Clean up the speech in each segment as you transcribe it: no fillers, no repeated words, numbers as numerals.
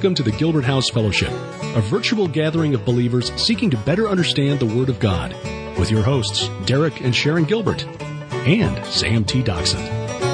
Welcome to the Gilbert House Fellowship, a virtual gathering of believers seeking to better understand the Word of God, with your hosts, Derek and Sharon Gilbert, and Sam T. Doxson.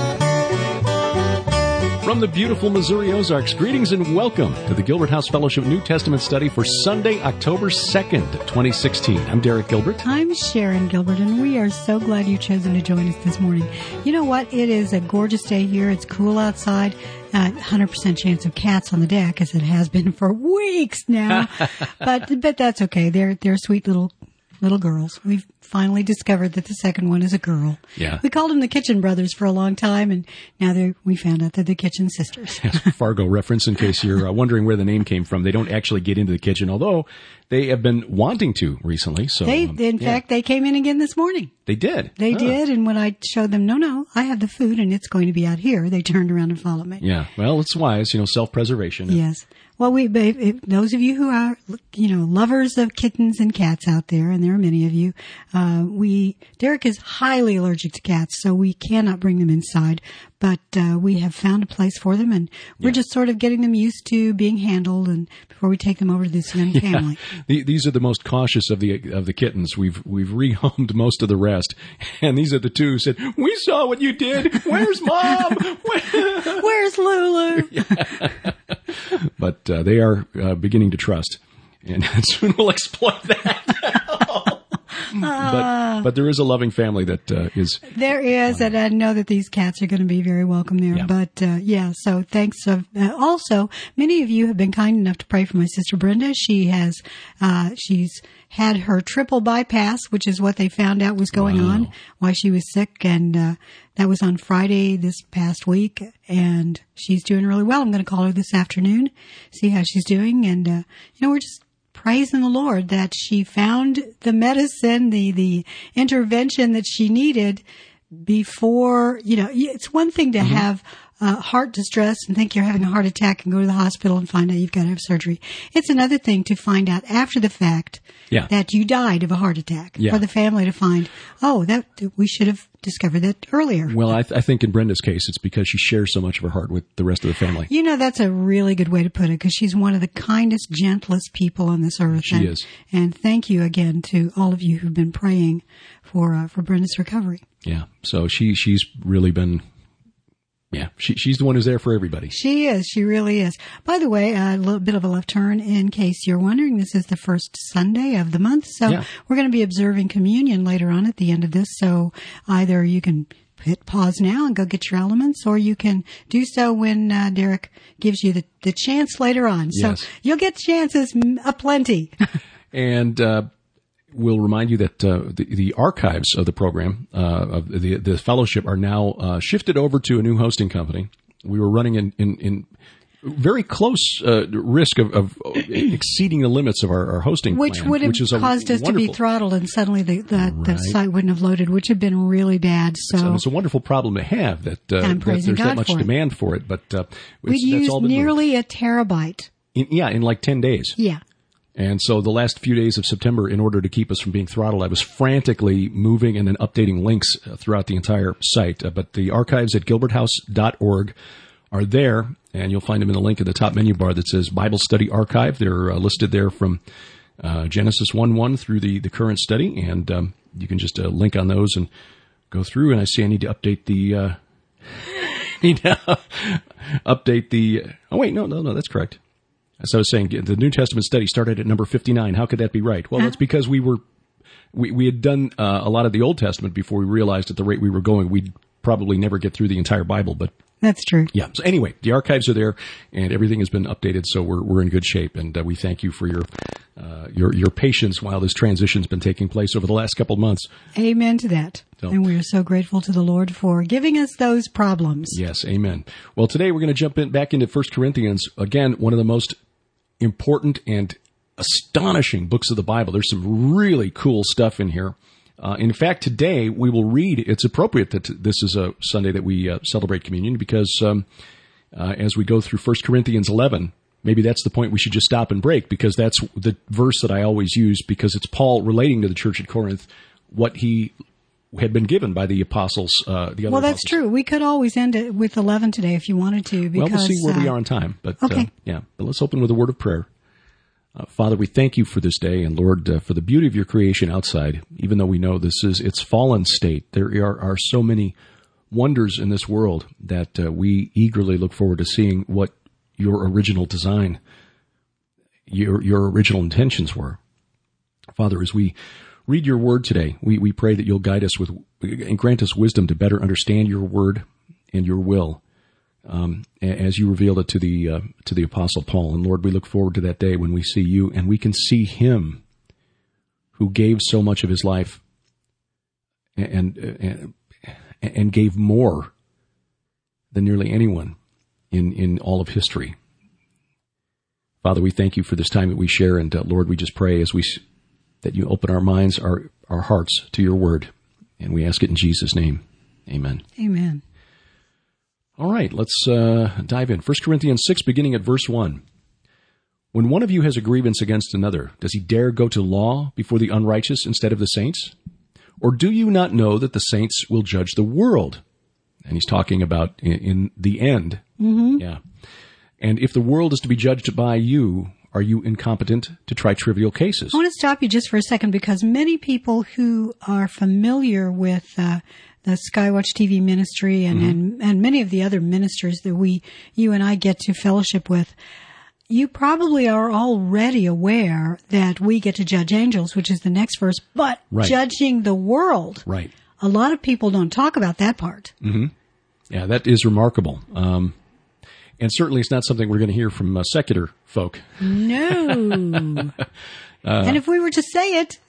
From the beautiful Missouri Ozarks, greetings and welcome to the Gilbert House Fellowship New Testament study for Sunday, October 2nd, 2016. I'm Derek Gilbert. I'm Sharon Gilbert, and we are so glad you've chosen to join us this morning. You know what? It is a gorgeous day here. It's cool outside. 100% chance of cats on the deck, as it has been for weeks now. but that's okay. They're sweet little girls. We've finally discovered that the second one is a girl. Yeah. We called them the Kitchen Brothers for a long time, and now we found out they're the Kitchen Sisters. Fargo reference, in case you're wondering where the name came from. They don't actually get into the kitchen, although they have been wanting to recently. So in fact, they came in again this morning. They did. They did, and when I showed them, no, I have the food, and it's going to be out here, they turned around and followed me. Yeah, well, it's wise, self-preservation. Yes. Well, those of you who are, lovers of kittens and cats out there, and there are many of you, Derek is highly allergic to cats, so we cannot bring them inside, but we have found a place for them, and we're just sort of getting them used to being handled, and before we take them over to this young family. These are the most cautious of the kittens. We've rehomed most of the rest, and these are the two who said, "We saw what you did. Where's Mom? Where's Lulu?" But they are beginning to trust, and soon we'll exploit that. But there is a loving family that is. There is, and I know that these cats are going to be very welcome there. Yeah. But so thanks. Also, many of you have been kind enough to pray for my sister Brenda. She's had her triple bypass, which is what they found out was going on while she was sick, and that was on Friday this past week, and she's doing really well. I'm going to call her this afternoon, see how she's doing, and we're just praising the Lord that she found the medicine, the intervention that she needed before. It's one thing to have heart distress and think you're having a heart attack and go to the hospital and find out you've got to have surgery. It's another thing to find out after the fact that you died of a heart attack. Yeah. For the family to find, that we should have discovered that earlier. Well, I think in Brenda's case, it's because she shares so much of her heart with the rest of the family. That's a really good way to put it, because she's one of the kindest, gentlest people on this earth. She is. And thank you again to all of you who've been praying for Brenda's recovery. Yeah. So she's really been. Yeah, she's the one who's there for everybody. She is. She really is. By the way, a little bit of a left turn in case you're wondering. This is the first Sunday of the month, so we're going to be observing communion later on at the end of this. So either you can hit pause now and go get your elements, or you can do so when Derek gives you the chance later on. So you'll get chances aplenty. And we'll remind you that the archives of the program, of the fellowship, are now shifted over to a new hosting company. We were running in very close risk of exceeding the limits of our hosting plan, would have caused us to be throttled, and suddenly the site wouldn't have loaded, which would have been really bad. So it's a wonderful problem to have that there's that much demand for it. But we used nearly a terabyte. In like 10 days. Yeah. And so the last few days of September, in order to keep us from being throttled, I was frantically moving and then updating links throughout the entire site. But the archives at gilberthouse.org are there, and you'll find them in the link in the top menu bar that says Bible Study Archive. They're listed there from Genesis 1:1 through the current study, and you can just link on those and go through. And I see I need to update the... Oh, wait, no, that's correct. As I was saying, the New Testament study started at number 59. How could that be right? Well, that's because we had done a lot of the Old Testament before we realized at the rate we were going, we'd probably never get through the entire Bible. But that's true. Yeah. So anyway, the archives are there, and everything has been updated, so we're in good shape. And we thank you for your patience while this transition's been taking place over the last couple of months. Amen to that. So, and we are so grateful to the Lord for giving us those problems. Yes, amen. Well, today we're going to jump back into 1 Corinthians. Again, one of the most important and astonishing books of the Bible. There's some really cool stuff in here. In fact, today we will read. It's appropriate that this is a Sunday that we celebrate communion, because as we go through 1 Corinthians 11, maybe that's the point we should just stop and break, because that's the verse that I always use, because it's Paul relating to the church at Corinth what he had been given by the apostles. The other well, that's apostles. true. We could always end it with 11 today if you wanted to. Because, well, we'll see where we are on time. But okay. But let's open with a word of prayer. Father, we thank you for this day, and Lord, for the beauty of your creation outside. Even though we know this is its fallen state, there are so many wonders in this world that we eagerly look forward to seeing what your original design, your original intentions were. Father, as we read your word today, we pray that you'll guide us with and grant us wisdom to better understand your word and your will, as you revealed it to the Apostle Paul. And Lord, we look forward to that day when we see you and we can see him who gave so much of his life and gave more than nearly anyone in all of history. Father, we thank you for this time that we share, and Lord, we just pray that you open our minds, our hearts to your word, and we ask it in Jesus' name. Amen. Amen. All right, let's dive in. 1 Corinthians 6, beginning at verse 1. When one of you has a grievance against another, does he dare go to law before the unrighteous instead of the saints? Or do you not know that the saints will judge the world? And he's talking about in the end. Mm-hmm. Yeah. And if the world is to be judged by you, are you incompetent to try trivial cases? I want to stop you just for a second, because many people who are familiar with the Skywatch TV ministry and many of the other ministers that you and I get to fellowship with, you probably are already aware that we get to judge angels, which is the next verse, but judging the world. Right. A lot of people don't talk about that part. Mm-hmm. Yeah, that is remarkable. And certainly it's not something we're going to hear from secular folk. No. And if we were to say it,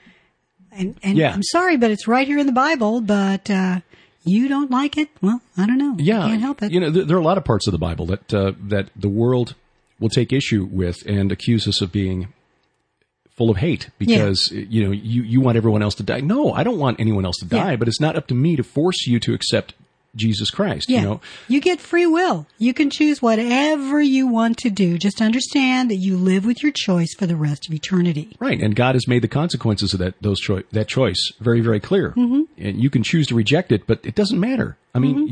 and yeah. I'm sorry, but it's right here in the Bible, but you don't like it, well, I don't know. Yeah. You can't help it. You know, there are a lot of parts of the Bible that the world will take issue with and accuse us of being full of hate because, you want everyone else to die. No, I don't want anyone else to die, but it's not up to me to force you to accept Jesus Christ. Yeah. You get free will. You can choose whatever you want to do. Just understand that you live with your choice for the rest of eternity. Right. And God has made the consequences of that choice very, very clear. Mm-hmm. And you can choose to reject it, but it doesn't matter. I mean,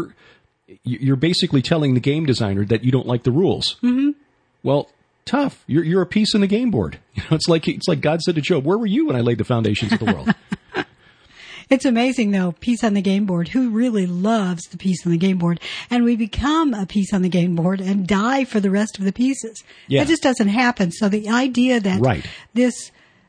you're basically telling the game designer that you don't like the rules. Mm-hmm. Well, tough. You're a piece in the game board. It's like God said to Job, "Where were you when I laid the foundations of the world?" It's amazing, though, piece on the game board. Who really loves the piece on the game board? And we become a piece on the game board and die for the rest of the pieces. Yeah. That just doesn't happen. So the idea that this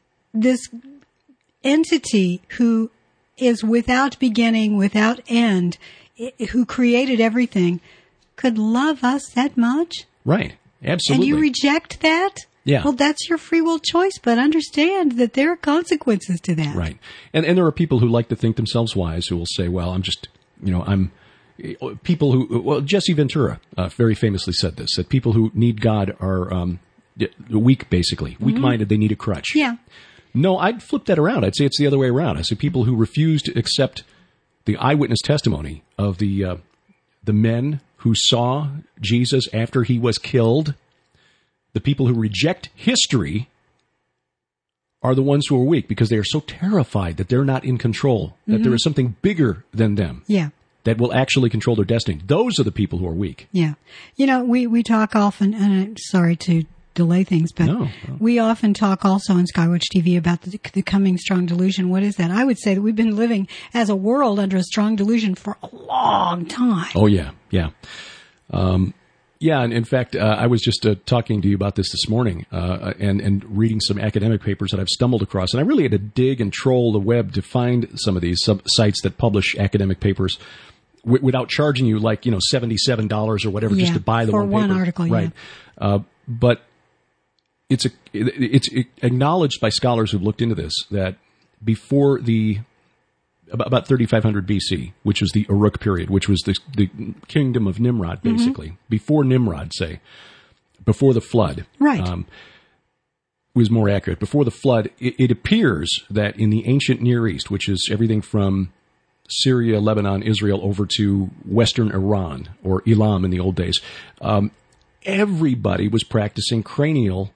entity who is without beginning, without end, who created everything, could love us that much? Right. Absolutely. And you reject that? Yeah. Well, that's your free will choice, but understand that there are consequences to that. Right. And there are people who like to think themselves wise who will say, well, I'm just, people who, Jesse Ventura very famously said this, that people who need God are weak, basically. Weak-minded, they need a crutch. Yeah. No, I'd flip that around. I'd say it's the other way around. I say people who refuse to accept the eyewitness testimony of the men who saw Jesus after he was killed. The people who reject history are the ones who are weak because they are so terrified that they're not in control, that there is something bigger than them that will actually control their destiny. Those are the people who are weak. Yeah. We talk often, and I'm sorry to delay things, but we often talk also on Skywatch TV about the coming strong delusion. What is that? I would say that we've been living as a world under a strong delusion for a long time. Oh, yeah. Yeah. Yeah, and in fact, I was just talking to you about this morning and reading some academic papers that I've stumbled across. And I really had to dig and troll the web to find some of these sites that publish academic papers without charging you like, $77 or whatever just to buy the one paper. For one article, right. But it's acknowledged by scholars who've looked into this that before about 3500 BC, which was the Uruk period, which was the kingdom of Nimrod, basically. Before Nimrod, before the flood. Right. Was more accurate. Before the flood, it appears that in the ancient Near East, which is everything from Syria, Lebanon, Israel, over to Western Iran, or Elam in the old days, everybody was practicing cranial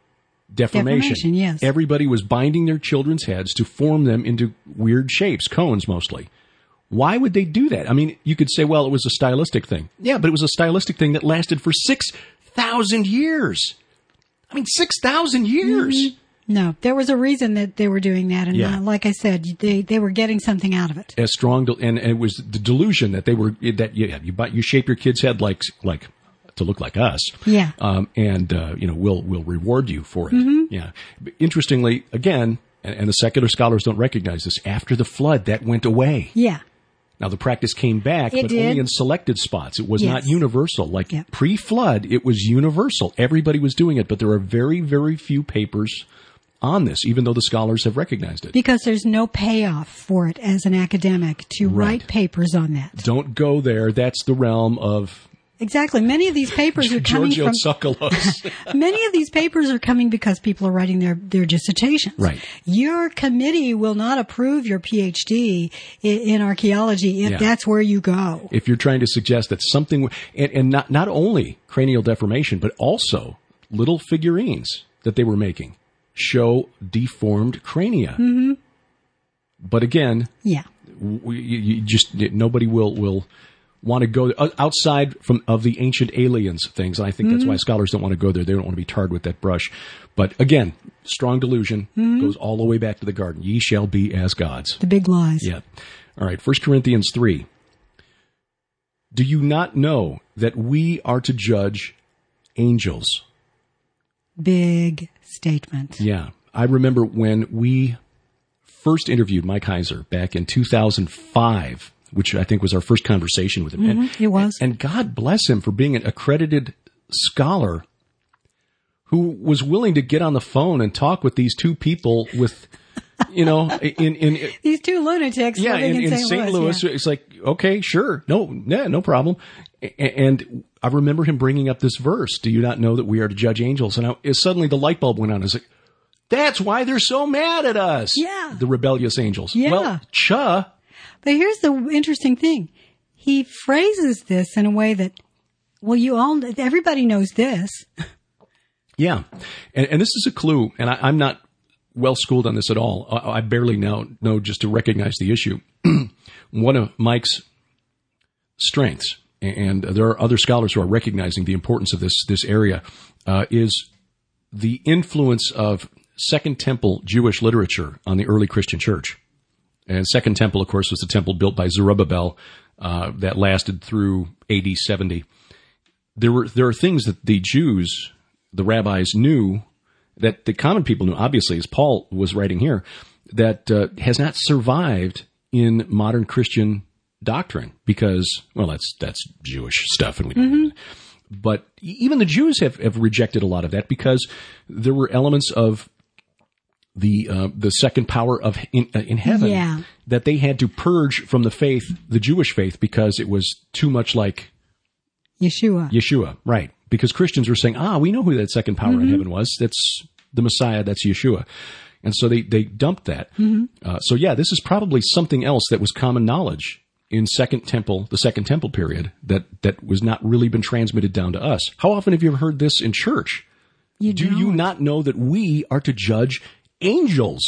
deformation. Yes. Everybody was binding their children's heads to form them into weird shapes, cones mostly. Why would they do that? I mean, you could say, well, it was a stylistic thing. Yeah, but it was a stylistic thing that lasted for 6,000 years. I mean, 6,000 years. Mm-hmm. No, there was a reason that they were doing that. And like I said, they were getting something out of it. As strong, and it was the delusion that you shape your kid's head like to look like us. Yeah. We'll reward you for it. Mm-hmm. Yeah. Interestingly, again, and the secular scholars don't recognize this, after the flood, that went away. Yeah. Now, the practice came back, but only in selected spots. It was not universal. Like pre-flood, it was universal. Everybody was doing it, but there are very, very few papers on this, even though the scholars have recognized it. Because there's no payoff for it as an academic to write papers on that. Don't go there. That's the realm of... Exactly. Many of these papers are coming Giorgio Tsoukalos. Many of these papers are coming because people are writing their dissertations. Right. Your committee will not approve your PhD in archaeology if that's where you go. If you're trying to suggest that something, and not only cranial deformation, but also little figurines that they were making show deformed crania. Mm-hmm. But again, nobody will want to go outside of the ancient aliens things. And I think that's why scholars don't want to go there. They don't want to be tarred with that brush. But again, strong delusion goes all the way back to the garden. Ye shall be as gods. The big lies. Yeah. All right. 1 Corinthians 3. Do you not know that we are to judge angels? Big statement. Yeah. I remember when we first interviewed Mike Heiser back in 2005, which I think was our first conversation with him. Mm-hmm, it was. And God bless him for being an accredited scholar who was willing to get on the phone and talk with these two people with, in these two lunatics. Yeah, in St. Louis. Yeah. It's like, okay, sure. No problem. And I remember him bringing up this verse, do you not know that we are to judge angels? And suddenly the light bulb went on. I was like, that's why they're so mad at us. Yeah. The rebellious angels. Yeah. Well, But here's the interesting thing. He phrases this in a way that, everybody knows this. Yeah. And this is a clue, and I'm not well schooled on this at all. I barely know just to recognize the issue. One of Mike's strengths, and there are other scholars who are recognizing the importance of this area, is the influence of Second Temple Jewish literature on the early Christian church. And Second Temple, of course, was the temple built by Zerubbabel that lasted through AD 70. There are things that the Jews, the rabbis, knew that the common people knew, obviously, as Paul was writing here, that has not survived in modern Christian doctrine because, that's Jewish stuff, and we don't know that. But even the Jews have rejected a lot of that because there were elements of the second power of in heaven that they had to purge from the faith, the Jewish faith, because it was too much like Yeshua, right? Because Christians were saying, we know who that second power in heaven was. That's the Messiah. That's Yeshua. And so they dumped that. This is probably something else that was common knowledge in the Second Temple period that was not really been transmitted down to us. How often have you ever heard this in church? Do you not know that we are to judge angels?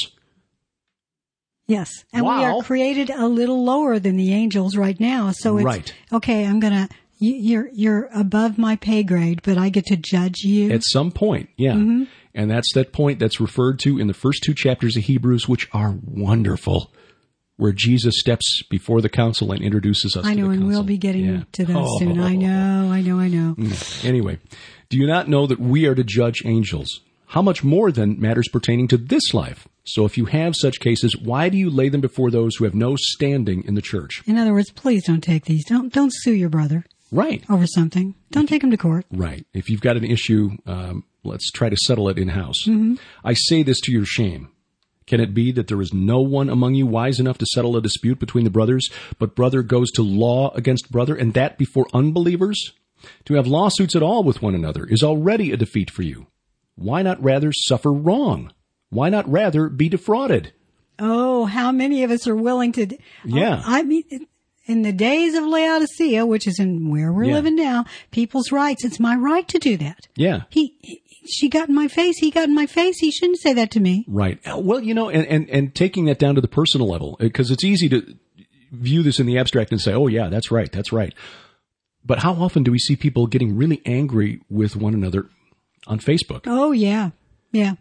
Yes. And we are created a little lower than the angels right now. So it's, okay, you're above my pay grade, but I get to judge you. At some point, yeah. Mm-hmm. And that's that point that's referred to in the first two chapters of Hebrews, which are wonderful, where Jesus steps before the council and introduces us to the council. I know, and we'll be getting to those soon. I know. Anyway, do you not know that we are to judge angels? How much more than matters pertaining to this life? So if you have such cases, why do you lay them before those who have no standing in the church? In other words, please don't take these. Don't sue your brother. Right. Over something. Don't take him to court. Right. If you've got an issue, let's try to settle it in-house. Mm-hmm. I say this to your shame. Can it be that there is no one among you wise enough to settle a dispute between the brothers, but brother goes to law against brother, and that before unbelievers? To have lawsuits at all with one another is already a defeat for you. Why not rather suffer wrong? Why not rather be defrauded? Oh, how many of us are willing to... Yeah. I mean, in the days of Laodicea, which is in where we're living now, people's rights, it's my right to do that. Yeah. she got in my face. He got in my face. He shouldn't say that to me. Right. Well, and taking that down to the personal level, because it's easy to view this in the abstract and say, oh, yeah, that's right. That's right. But how often do we see people getting really angry with one another on Facebook? Oh, yeah. Yeah.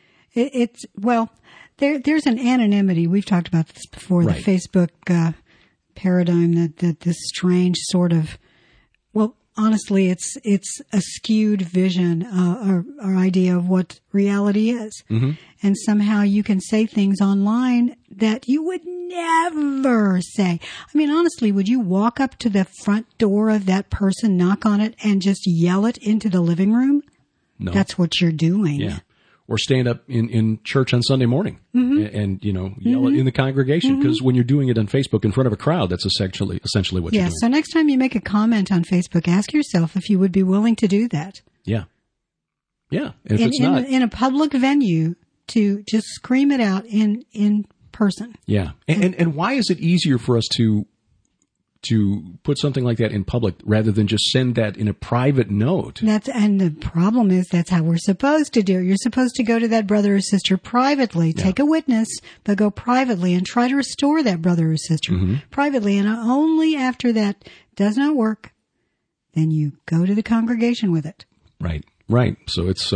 There's an anonymity. We've talked about this before, right. The Facebook paradigm that this strange sort of, well, honestly, it's a skewed vision or idea of what reality is. Mm-hmm. And somehow you can say things online that you would never say. I mean, honestly, would you walk up to the front door of that person, knock on it, and just yell it into the living room? No. That's what you're doing. Yeah. Or stand up in church on Sunday morning and yell it in the congregation. Because when you're doing it on Facebook in front of a crowd, that's essentially what you're doing. So next time you make a comment on Facebook, ask yourself if you would be willing to do that. Yeah. Yeah. And if it's not. In a public venue, to just scream it out in person. Yeah. And why is it easier for us to put something like that in public rather than just send that in a private note? And the problem is that's how we're supposed to do it. You're supposed to go to that brother or sister privately, take a witness, but go privately and try to restore that brother or sister privately. And only after that does not work, then you go to the congregation with it. Right. So it's,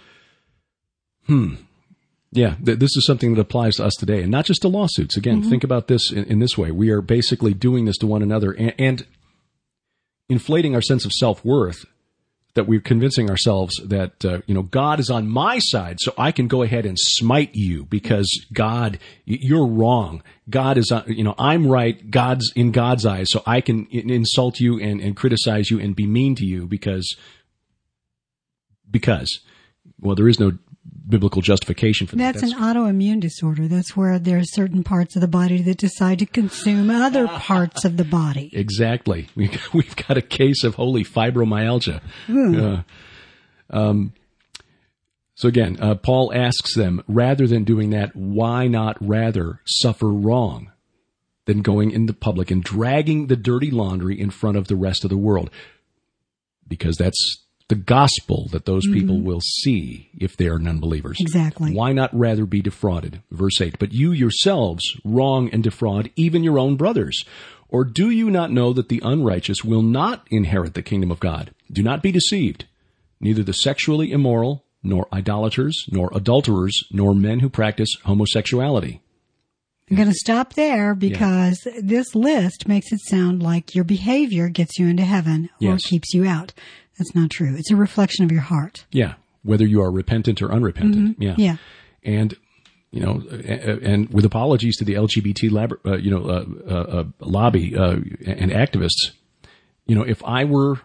yeah, this is something that applies to us today, and not just to lawsuits. Again, think about this in this way. We are basically doing this to one another and inflating our sense of self-worth, that we're convincing ourselves that, God is on my side, so I can go ahead and smite you because God, you're wrong. God is, I'm right. God's in God's eyes, so I can insult you and criticize you and be mean to you because, well, there is no biblical justification for that. That's an autoimmune disorder. That's where there are certain parts of the body that decide to consume other parts of the body. Exactly. We've got a case of holy fibromyalgia. So again, Paul asks them, rather than doing that, why not rather suffer wrong than going into public and dragging the dirty laundry in front of the rest of the world? Because that's the gospel that those people will see if they are non-believers. Exactly. Why not rather be defrauded? Verse 8, but you yourselves wrong and defraud even your own brothers. Or do you not know that the unrighteous will not inherit the kingdom of God? Do not be deceived. Neither the sexually immoral, nor idolaters, nor adulterers, nor men who practice homosexuality. I'm going to stop there because this list makes it sound like your behavior gets you into heaven or keeps you out. That's not true. It's a reflection of your heart. Yeah. Whether you are repentant or unrepentant. Yeah. And, and with apologies to the LGBT lobby and activists, if I were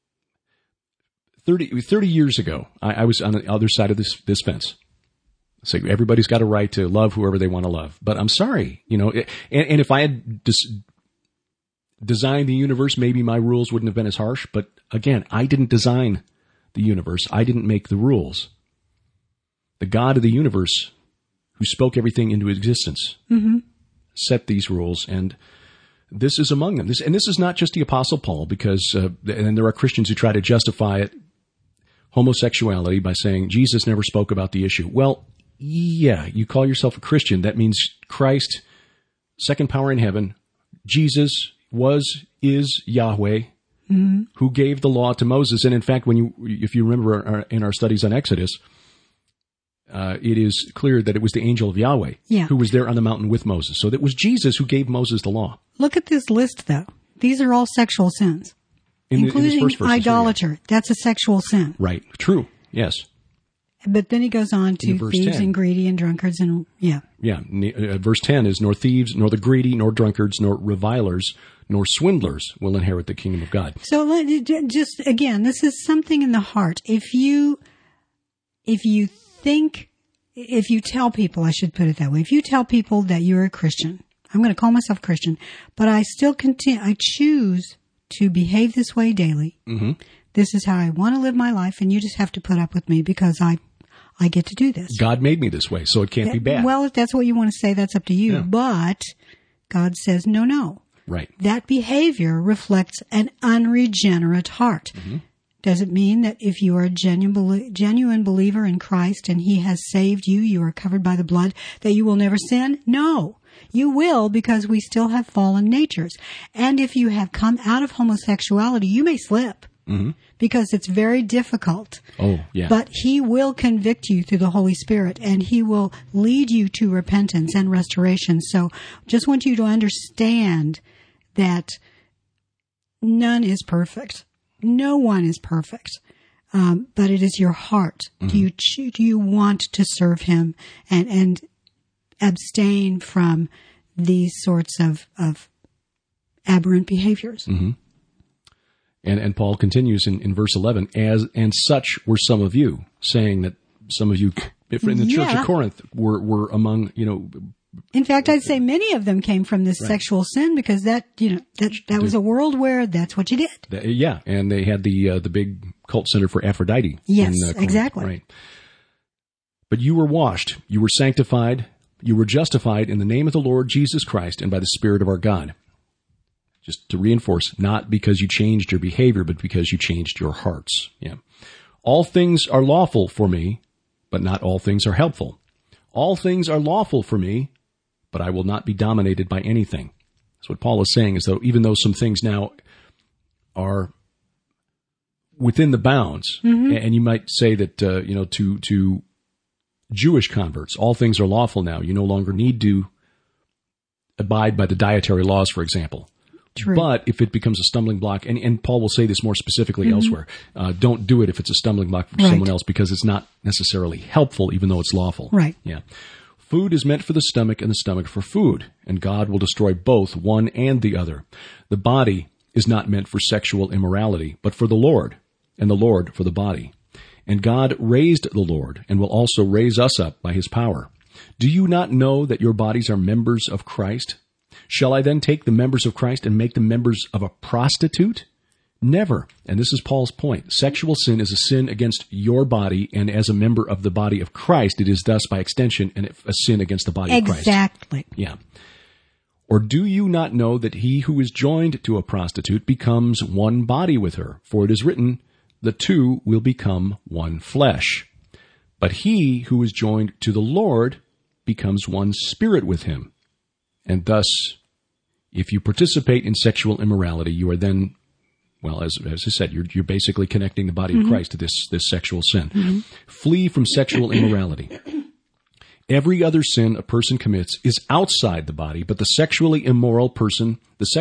30 years ago, I was on the other side of this fence. So everybody's got a right to love whoever they want to love. But I'm sorry, and if I had designed the universe, maybe my rules wouldn't have been as harsh. But again, I didn't design the universe. I didn't make the rules. The God of the universe, who spoke everything into existence, set these rules, and this is among them. This is not just the Apostle Paul, because and there are Christians who try to justify it, homosexuality, by saying Jesus never spoke about the issue. Well, yeah, you call yourself a Christian. That means Christ, second power in heaven, Jesus is Yahweh, who gave the law to Moses. And in fact, if you remember in our studies on Exodus, it is clear that it was the angel of Yahweh who was there on the mountain with Moses. So that was Jesus who gave Moses the law. Look at this list, though. These are all sexual sins, including idolater. That's a sexual sin. Right. True. Yes. But then he goes on to thieves and greedy and drunkards and verse 10 is, nor thieves, nor the greedy, nor drunkards, nor revilers, nor swindlers will inherit the kingdom of God. So just again, this is something in the heart. If you tell people, I should put it that way, if you tell people that you're a Christian, I'm going to call myself Christian, but I still I choose to behave this way daily. This is how I want to live my life, and you just have to put up with me because I get to do this. God made me this way, so it can't be bad. Well, if that's what you want to say, that's up to you. Yeah. But God says, no. Right. That behavior reflects an unregenerate heart. Does it mean that if you are a genuine believer in Christ and He has saved you, you are covered by the blood, that you will never sin? No. You will, because we still have fallen natures. And if you have come out of homosexuality, you may slip. Mm-hmm. Because it's very difficult. Oh, yeah. But He will convict you through the Holy Spirit, and He will lead you to repentance and restoration. So just want you to understand that none is perfect. No one is perfect. But it is your heart. Mm-hmm. Do you want to serve Him and abstain from these sorts of aberrant behaviors? Mm-hmm. And Paul continues in verse 11, and such were some of you, saying that some of you in the church of Corinth were among, In fact, I'd say many of them came from this sexual sin, because that was a world where that's what you did. Yeah, and they had the big cult center for Aphrodite. Yes, in Corinth, exactly. Right. But you were washed, you were sanctified, you were justified in the name of the Lord Jesus Christ and by the Spirit of our God. Just to reinforce, not because you changed your behavior, but because you changed your hearts. Yeah. All things are lawful for me, but not all things are helpful. All things are lawful for me, but I will not be dominated by anything. That's what Paul is saying, is that even though some things now are within the bounds, mm-hmm. and you might say that, to Jewish converts, all things are lawful now. You no longer need to abide by the dietary laws, for example. True. But if it becomes a stumbling block, and Paul will say this more specifically mm-hmm. elsewhere, don't do it if it's a stumbling block for someone else, because it's not necessarily helpful, even though it's lawful. Right. Yeah. Food is meant for the stomach, and the stomach for food, and God will destroy both, one and the other. The body is not meant for sexual immorality, but for the Lord, and the Lord for the body. And God raised the Lord, and will also raise us up by His power. Do you not know that your bodies are members of Christ? Shall I then take the members of Christ and make them members of a prostitute? Never. And this is Paul's point. Sexual sin is a sin against your body, and as a member of the body of Christ, it is thus, by extension, a sin against the body of Christ. Exactly. Yeah. Or do you not know that he who is joined to a prostitute becomes one body with her? For it is written, the two will become one flesh. But he who is joined to the Lord becomes one spirit with Him. And thus, if you participate in sexual immorality, you are then, well, as I said, you're basically connecting the body mm-hmm. of Christ to this sexual sin. Mm-hmm. Flee from sexual immorality. Every other sin a person commits is outside the body, but the sexually immoral person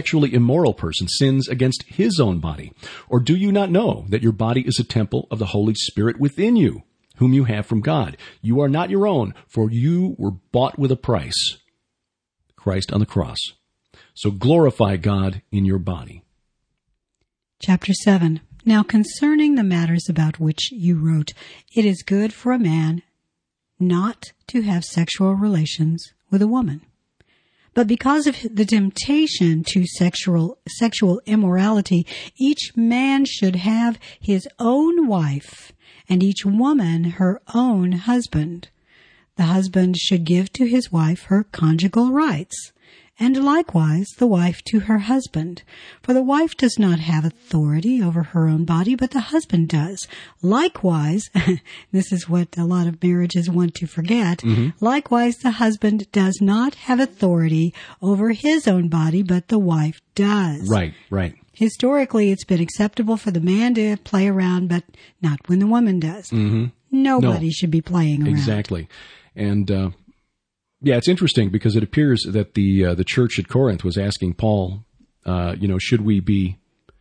sins against his own body. Or do you not know that your body is a temple of the Holy Spirit within you, whom you have from God? You are not your own, for you were bought with a price. Christ on the cross. So glorify God in your body. Chapter 7. Now concerning the matters about which you wrote, it is good for a man not to have sexual relations with a woman. But because of the temptation to sexual immorality, each man should have his own wife, and each woman her own husband. The husband should give to his wife her conjugal rights, and likewise the wife to her husband. For the wife does not have authority over her own body, but the husband does. Likewise, this is what a lot of marriages want to forget, mm-hmm. likewise the husband does not have authority over his own body, but the wife does. Right. Historically, it's been acceptable for the man to play around, but not when the woman does. Mm-hmm. Nobody should be playing around. Exactly. And, it's interesting because it appears that the church at Corinth was asking Paul, should we be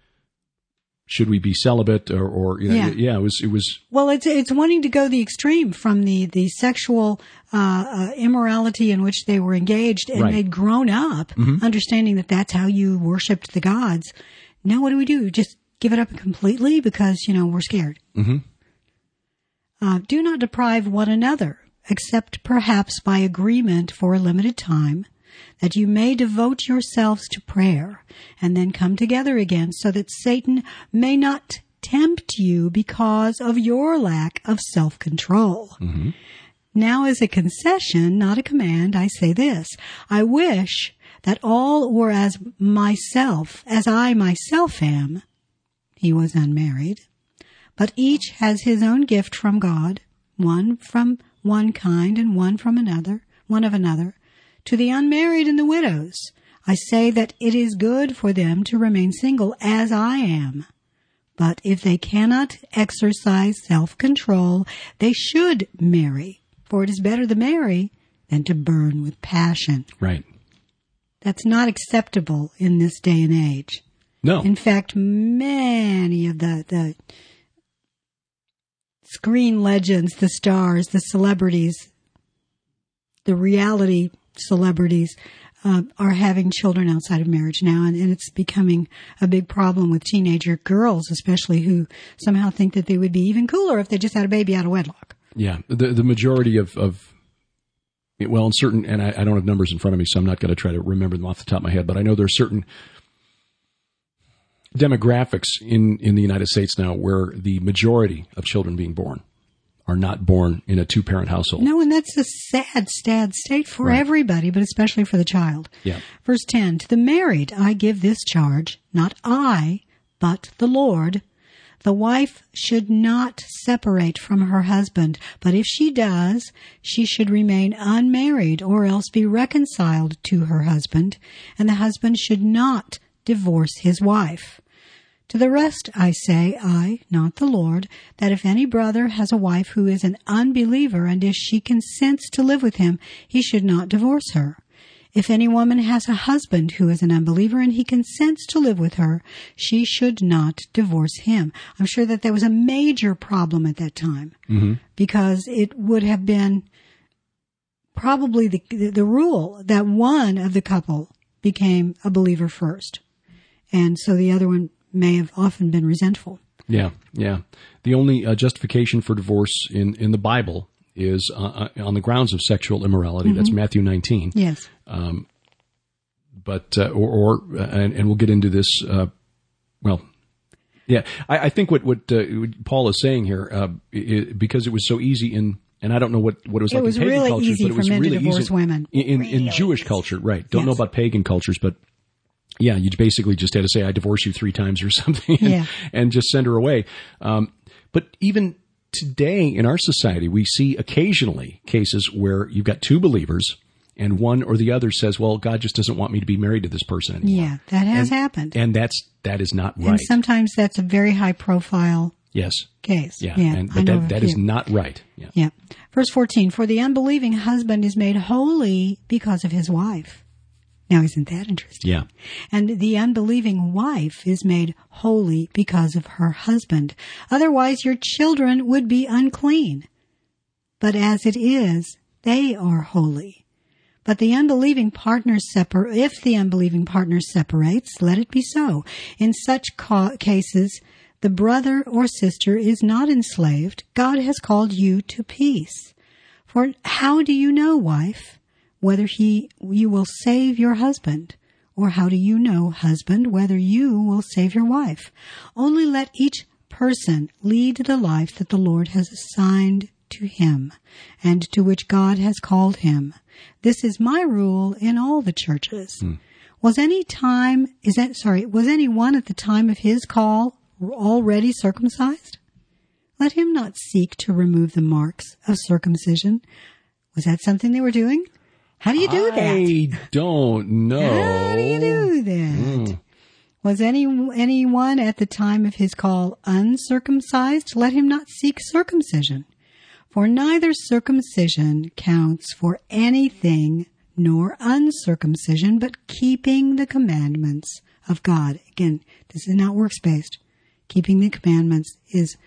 celibate or it was. Well, it's wanting to go the extreme from the sexual immorality in which they were engaged, and they'd grown up mm-hmm. understanding that that's how you worshipped the gods. Now what do? Just give it up completely because, we're scared. Mm-hmm. Do not deprive one another, except perhaps by agreement for a limited time, that you may devote yourselves to prayer, and then come together again, so that Satan may not tempt you because of your lack of self-control. Mm-hmm. Now, as a concession, not a command, I say this: I wish that all were as I myself am. He was unmarried. But each has his own gift from God, one from one kind and one of another. To the unmarried and the widows, I say that it is good for them to remain single as I am. But if they cannot exercise self-control, they should marry, for it is better to marry than to burn with passion. Right. That's not acceptable in this day and age. No. In fact, many of the screen legends, the stars, the celebrities, the reality celebrities are having children outside of marriage now, and it's becoming a big problem with teenager girls, especially, who somehow think that they would be even cooler if they just had a baby out of wedlock. Yeah, the majority of well, in certain, and I don't have numbers in front of me, so I'm not going to try to remember them off the top of my head, but I know there are certain demographics in the United States now where the majority of children being born are not born in a two-parent household. No, and that's a sad state for everybody, but especially for the child. Yeah. Verse 10, to the married I give this charge, not I, but the Lord. The wife should not separate from her husband, but if she does, she should remain unmarried or else be reconciled to her husband, and the husband should not divorce his wife. To the rest I say, I, not the Lord, that if any brother has a wife who is an unbeliever, and if she consents to live with him, he should not divorce her. If any woman has a husband who is an unbeliever and he consents to live with her, she should not divorce him. I'm sure that was a major problem at that time, because it would have been probably the rule that one of the couple became a believer first. And so the other one may have often been resentful. Yeah, yeah. The only justification for divorce in the Bible is on the grounds of sexual immorality. That's Matthew 19. Yes. But and we'll get into this. Well, yeah. I think what Paul is saying here, because it was so easy and I don't know what it was like in pagan really cultures, easy but it was for men really to divorce easy women. In Jewish culture, right? Don't know about pagan cultures, but yeah, you basically just had to say, I divorce you 3 times or something and just send her away. But even today in our society, we see occasionally cases where you've got 2 believers and one or the other says, well, God just doesn't want me to be married to this person anymore. Yeah, that has happened. And that is not right. And sometimes that's a very high profile case. Yeah. But that is not right. Yeah. Verse 14, for the unbelieving husband is made holy because of his wife. Now, isn't that interesting? Yeah. And the unbelieving wife is made holy because of her husband. Otherwise, your children would be unclean. But as it is, they are holy. But the unbelieving partner if the unbelieving partner separates, let it be so. In such cases, the brother or sister is not enslaved. God has called you to peace. For how do you know, wife, whether you will save your husband? Or how do you know, husband, whether you will save your wife? Only let each person lead the life that the Lord has assigned to him and to which God has called him. This is my rule in all the churches. Was anyone at the time of his call already circumcised? Let him not seek to remove the marks of circumcision. Was that something they were doing? How do you do that? I don't know. How do you do that? Was anyone at the time of his call uncircumcised? Let him not seek circumcision. For neither circumcision counts for anything, nor uncircumcision, but keeping the commandments of God. Again, this is not works-based. Keeping the commandments is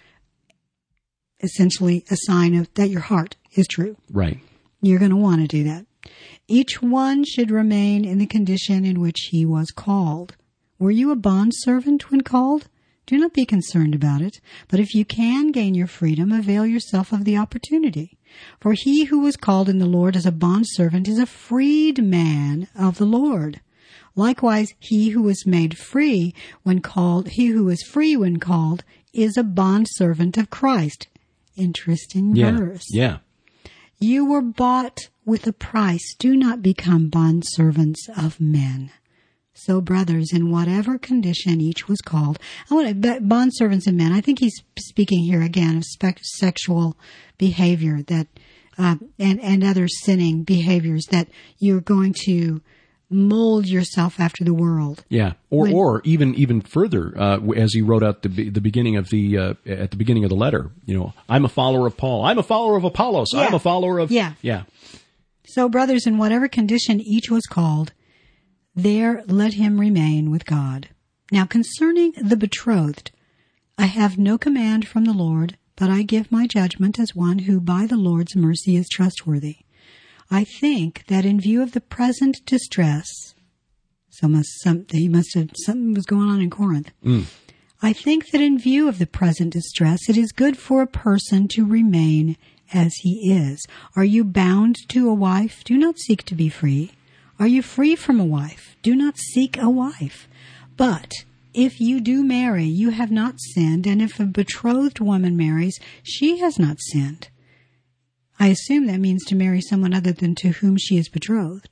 essentially a sign of that your heart is true. Right. You're going to want to do that. Each one should remain in the condition in which he was called. Were you a bondservant when called? Do not be concerned about it, but if you can gain your freedom, avail yourself of the opportunity. For he who was called in the Lord as a bondservant is a freed man of the Lord. Likewise, he who was made free when called, he who was free when called, is a bondservant of Christ. Interesting verse. Yeah. You were bought with a price. Do not become bondservants of men. So, brothers, in whatever condition each was called, bondservants and men. I think he's speaking here again of sexual behavior that, and other sinning behaviors that you're going to mold yourself after the world. Yeah, or even further, as he wrote out the beginning of at the beginning of the letter. I'm a follower of Paul. I'm a follower of Apollos. Yeah. I'm a follower of yeah. So, brothers, in whatever condition each was called, there let him remain with God. Now, concerning the betrothed, I have no command from the Lord, but I give my judgment as one who by the Lord's mercy is trustworthy. I think that in view of the present distress, something was going on in Corinth. I think that in view of the present distress, it is good for a person to remain as he is. Are you bound to a wife? Do not seek to be free. Are you free from a wife? Do not seek a wife. But if you do marry, you have not sinned, and if a betrothed woman marries, she has not sinned. I assume that means to marry someone other than to whom she is betrothed.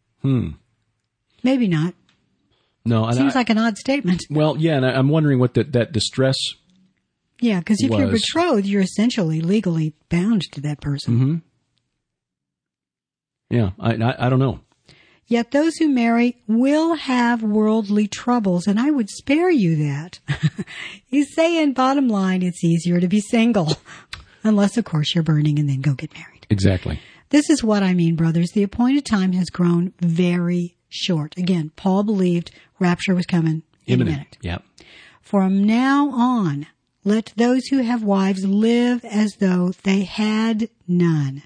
Maybe not. No, seems like an odd statement. Well, yeah, and I'm wondering what that distress. Yeah, because if you're betrothed, you're essentially legally bound to that person. Mm-hmm. Yeah, I don't know. Yet those who marry will have worldly troubles, and I would spare you that. He's saying, bottom line, it's easier to be single. Unless, of course, you're burning and then go get married. Exactly. This is what I mean, brothers. The appointed time has grown very short. Again, Paul believed rapture was coming in a minute. Yeah. From now on, let those who have wives live as though they had none.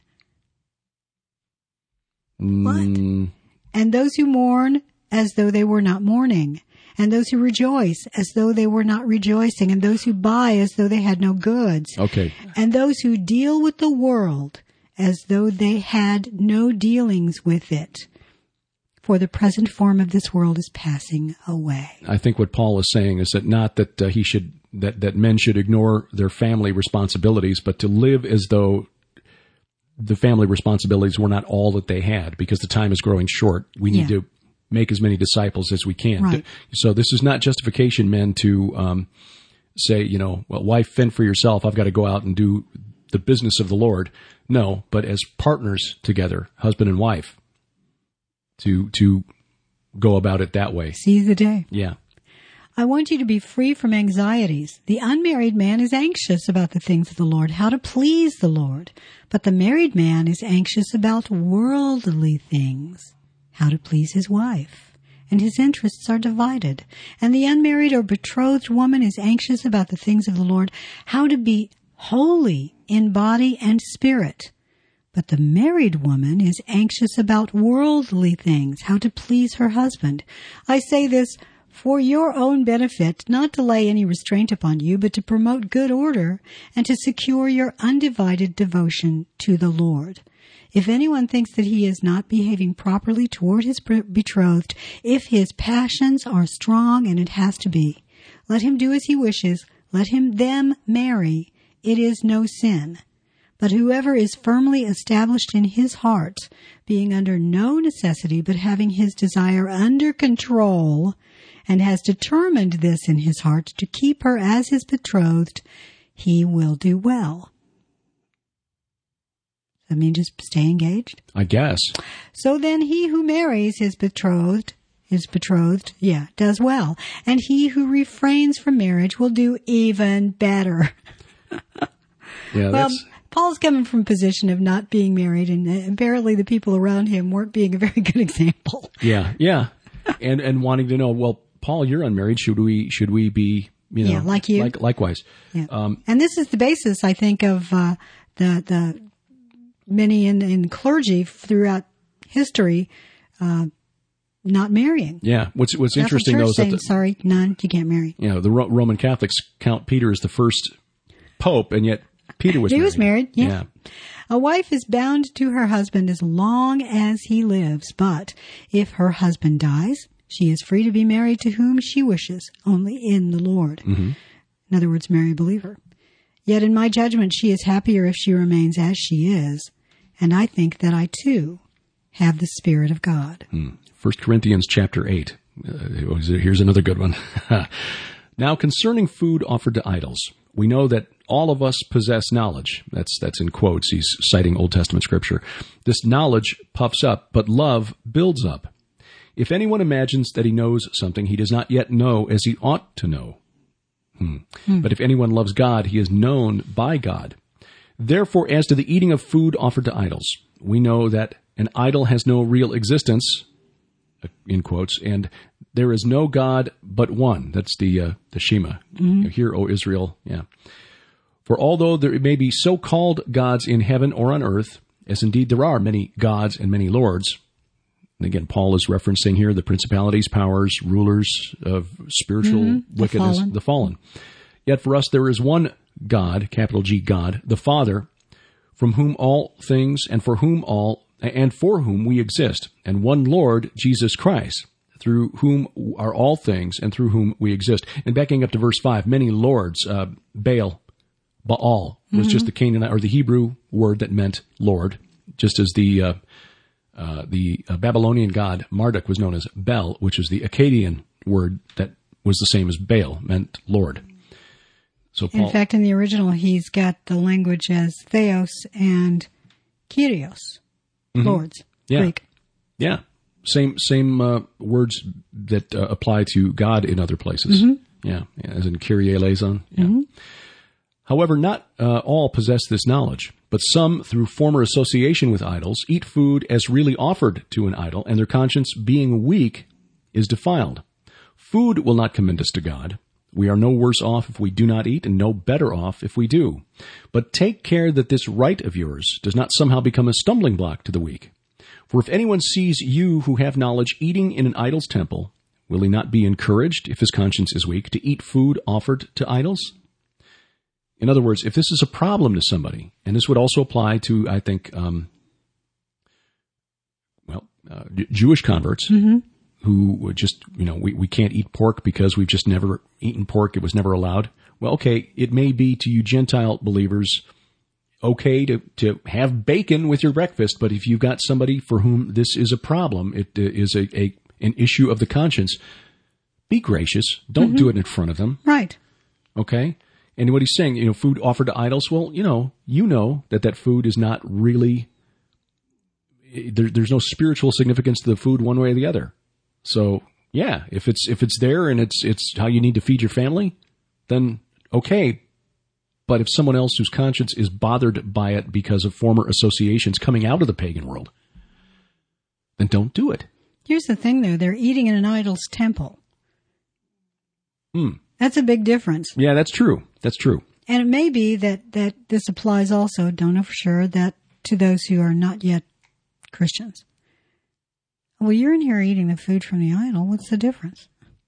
What? And those who mourn as though they were not mourning. And those who rejoice as though they were not rejoicing. And those who buy as though they had no goods. Okay. And those who deal with the world as though they had no dealings with it. For the present form of this world is passing away. I think what Paul is saying is that not that that men should ignore their family responsibilities, but to live as though the family responsibilities were not all that they had, because the time is growing short. We need to make as many disciples as we can. Right. So this is not justification, men, to say, well, wife, fend for yourself. I've got to go out and do the business of the Lord. No, but as partners together, husband and wife, to go about it that way. Seize the day. Yeah. I want you to be free from anxieties. The unmarried man is anxious about the things of the Lord, how to please the Lord. But the married man is anxious about worldly things, how to please his wife. And his interests are divided. And the unmarried or betrothed woman is anxious about the things of the Lord, how to be holy in body and spirit. But the married woman is anxious about worldly things, how to please her husband. I say this for your own benefit, not to lay any restraint upon you, but to promote good order and to secure your undivided devotion to the Lord. If anyone thinks that he is not behaving properly toward his betrothed, if his passions are strong, and it has to be, let him do as he wishes, let them marry. It is no sin. But whoever is firmly established in his heart, being under no necessity, but having his desire under control, and has determined this in his heart to keep her as his betrothed, he will do well. I mean, just stay engaged? I guess. So then he who marries his betrothed, does well. And he who refrains from marriage will do even better. Yeah, well, Paul's coming from a position of not being married, and apparently the people around him weren't being a very good example. Yeah. And wanting to know, well, Paul, you're unmarried. Should we be, like you? Likewise. Yeah. And this is the basis, I think, of the many in clergy throughout history not marrying. Yeah. What's interesting though is that sorry, none, you can't marry. The Roman Catholics count Peter as the first pope, and yet Peter was married. He was married. Yeah. A wife is bound to her husband as long as he lives, but if her husband dies, she is free to be married to whom she wishes, only in the Lord. Mm-hmm. In other words, marry a believer. Yet in my judgment, she is happier if she remains as she is, and I think that I too have the Spirit of God. 1 Corinthians chapter 8. Here's another good one. Now, concerning food offered to idols, we know that all of us possess knowledge. That's in quotes. He's citing Old Testament scripture. This knowledge puffs up, but love builds up. If anyone imagines that he knows something, he does not yet know as he ought to know. But if anyone loves God, he is known by God. Therefore, as to the eating of food offered to idols, we know that an idol has no real existence, in quotes, and there is no God but one. That's the Shema. Hear, O Israel. Yeah. For although there may be so-called gods in heaven or on earth, as indeed there are many gods and many lords, and again, Paul is referencing here the principalities, powers, rulers of spiritual wickedness, the fallen. Yet for us there is one God, capital G, God, the Father, from whom all things and for whom we exist, and one Lord, Jesus Christ, through whom are all things and through whom we exist. And backing up to verse 5, many lords, Baal was just the Canaanite or the Hebrew word that meant Lord, just as the Babylonian god Marduk was known as Bel, which is the Akkadian word that was the same as Baal, meant Lord. So Paul, in fact, in the original, he's got the language as Theos and Kyrios, lords, Greek. Yeah, same words that apply to God in other places. Yeah, as in Kyrie eleison. Yeah. However, not all possess this knowledge, but some, through former association with idols, eat food as really offered to an idol, and their conscience, being weak, is defiled. Food will not commend us to God. We are no worse off if we do not eat, and no better off if we do. But take care that this right of yours does not somehow become a stumbling block to the weak. For if anyone sees you who have knowledge eating in an idol's temple, will he not be encouraged, if his conscience is weak, to eat food offered to idols? In other words, if this is a problem to somebody, and this would also apply to, I think, Jewish converts who would just, we can't eat pork because we've just never eaten pork. It was never allowed. Well, okay, it may be to you Gentile believers okay to have bacon with your breakfast, but if you've got somebody for whom this is a problem, it is an issue of the conscience, be gracious. Don't do it in front of them. Right. Okay? And what he's saying, food offered to idols, well, you know that food is not really, there's no spiritual significance to the food one way or the other. So, yeah, if it's there and it's how you need to feed your family, then okay. But if someone else whose conscience is bothered by it because of former associations coming out of the pagan world, then don't do it. Here's the thing, though. They're eating in an idol's temple. That's a big difference. Yeah, that's true. That's true. And it may be that this applies also, don't know for sure, that to those who are not yet Christians. Well, you're in here eating the food from the idol. What's the difference?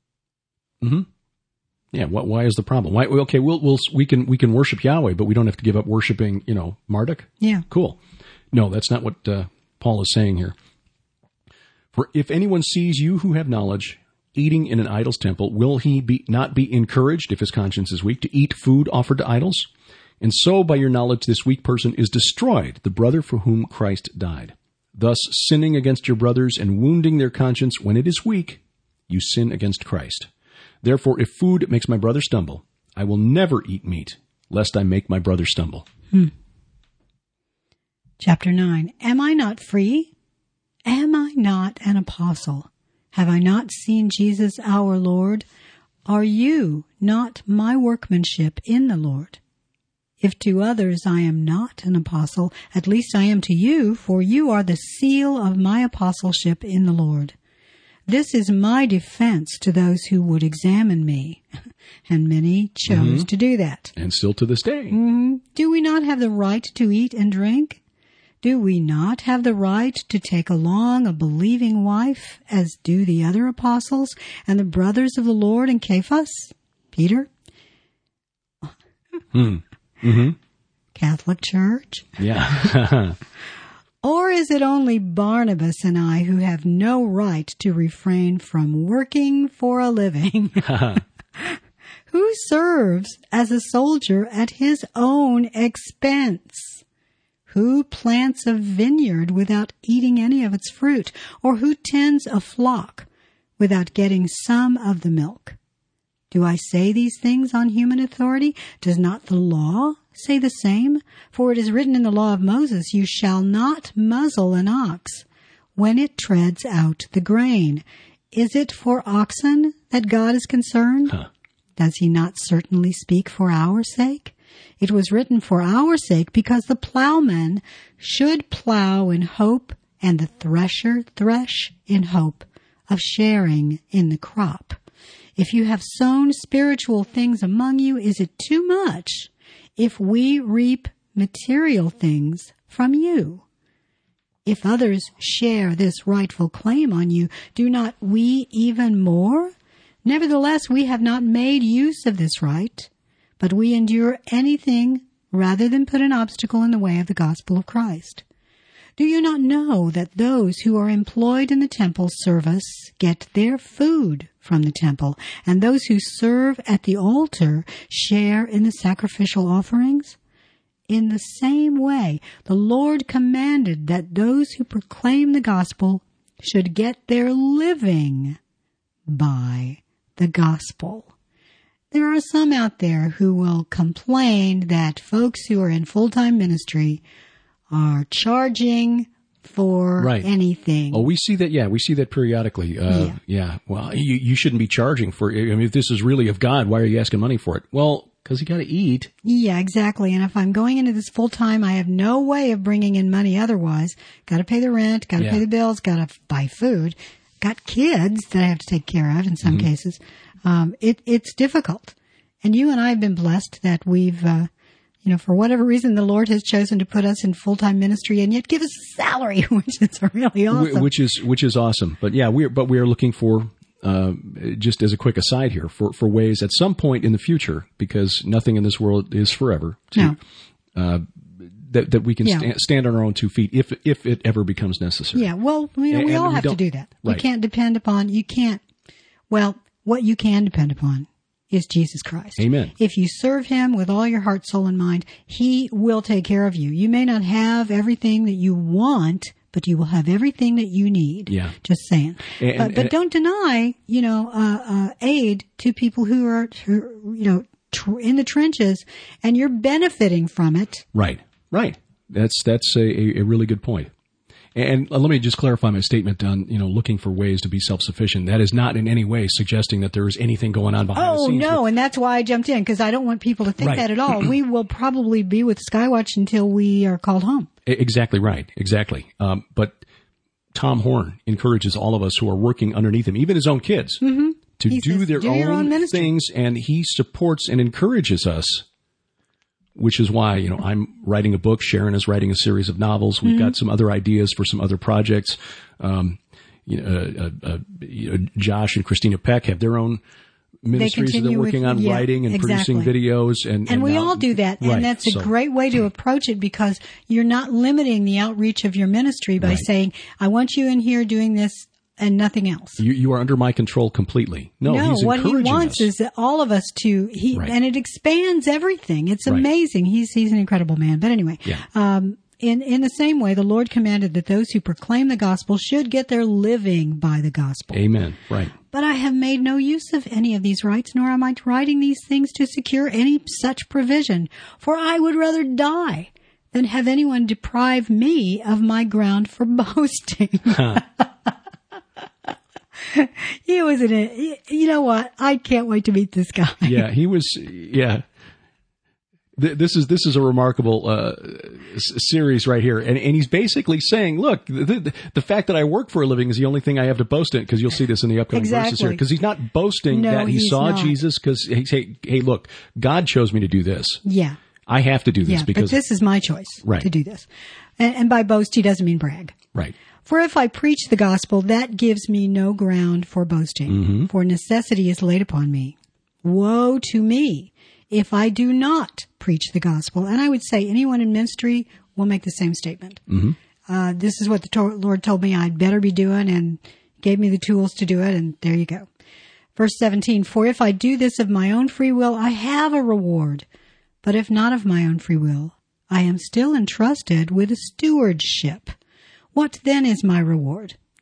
Yeah. Why is the problem? Why? Okay, we can worship Yahweh, but we don't have to give up worshiping, Marduk. Yeah. Cool. No, that's not what Paul is saying here. For if anyone sees you who have knowledge eating in an idol's temple, will he not be encouraged, if his conscience is weak, to eat food offered to idols? And so by your knowledge this weak person is destroyed, the brother for whom Christ died. Thus, sinning against your brothers and wounding their conscience when it is weak, you sin against Christ. Therefore, if food makes my brother stumble, I will never eat meat, lest I make my brother stumble. Chapter 9. Am I not free? Am I not an apostle? Have I not seen Jesus our Lord? Are you not my workmanship in the Lord? If to others I am not an apostle, at least I am to you, for you are the seal of my apostleship in the Lord. This is my defense to those who would examine me. And many chose to do that. And still to this day. Do we not have the right to eat and drink? Do we not have the right to take along a believing wife, as do the other apostles and the brothers of the Lord and Cephas? Peter? Catholic Church? Yeah. Or is it only Barnabas and I who have no right to refrain from working for a living? Who serves as a soldier at his own expense? Who plants a vineyard without eating any of its fruit? Or who tends a flock without getting some of the milk. Do I say these things on human authority? Does not the law say the same? For it is written in the law of Moses, you shall not muzzle an ox when it treads out the grain. Is it for oxen that God is concerned? Does he not certainly speak for our sake? It was written for our sake because the plowman should plow in hope and the thresher thresh in hope of sharing in the crop. If you have sown spiritual things among you, is it too much if we reap material things from you? If others share this rightful claim on you, do not we even more? Nevertheless, we have not made use of this right, but we endure anything rather than put an obstacle in the way of the gospel of Christ. Do you not know that those who are employed in the temple service get their food from the temple, and those who serve at the altar share in the sacrificial offerings? In the same way, the Lord commanded that those who proclaim the gospel should get their living by the gospel. There are some out there who will complain that folks who are in full-time ministry are charging for anything. Oh, we see that. Yeah, we see that periodically. Yeah. Well, you shouldn't be charging for it. I mean, if this is really of God, why are you asking money for it? Well, because you got to eat. Yeah, exactly. And if I'm going into this full time, I have no way of bringing in money otherwise. Got to pay the rent, got to pay the bills, got to buy food. Got kids that I have to take care of in some cases. It's difficult. And you and I have been blessed that we've, for whatever reason, the Lord has chosen to put us in full-time ministry and yet give us a salary, which is really awesome. Which is awesome. But yeah, we are looking for, just as a quick aside here, for ways at some point in the future, because nothing in this world is forever, that we can stand on our own 2 feet if it ever becomes necessary. Yeah, well, we all have to do that. Right. You can't depend upon, what you can depend upon is Jesus Christ. Amen. If you serve him with all your heart, soul, and mind, he will take care of you. You may not have everything that you want, but you will have everything that you need. Yeah. Just saying. But don't deny, aid to people who are in the trenches, and you're benefiting from it. Right. That's a really good point. And let me just clarify my statement on, looking for ways to be self-sufficient. That is not in any way suggesting that there is anything going on behind the scenes. Oh, no, and that's why I jumped in, because I don't want people to think that at all. We will probably be with Skywatch until we are called home. Exactly right. Exactly. But Tom Horn encourages all of us who are working underneath him, even his own kids, to do their own things, and he supports and encourages us. Which is why, I'm writing a book. Sharon is writing a series of novels. We've got some other ideas for some other projects. Josh and Christina Peck have their own ministries that they're working on, writing and producing videos. And we all do that. And that's a great way to approach it, because you're not limiting the outreach of your ministry by saying, I want you in here doing this and nothing else. You are under my control completely. No, he's what he wants us. is all of us to, and it expands everything. It's amazing. He's an incredible man. But anyway, in the same way, the Lord commanded that those who proclaim the gospel should get their living by the gospel. Amen. Right. But I have made no use of any of these rights, nor am I writing these things to secure any such provision. For I would rather die than have anyone deprive me of my ground for boasting. He was in it. You know what? I can't wait to meet this guy. Yeah, he was. Yeah, this is a remarkable series right here, and he's basically saying, look, the fact that I work for a living is the only thing I have to boast in, because you'll see this in the upcoming verses here. Because he's not boasting that he saw Jesus, because he's saying, hey, look, God chose me to do this. Yeah, I have to do this because but this is my choice to do this. And by boast, he doesn't mean brag. Right. For if I preach the gospel, that gives me no ground for boasting, for necessity is laid upon me. Woe to me if I do not preach the gospel. And I would say anyone in ministry will make the same statement. This is what the Lord told me I'd better be doing, and gave me the tools to do it, and there you go. Verse 17, for if I do this of my own free will, I have a reward. But if not of my own free will, I am still entrusted with a stewardship. What then is my reward?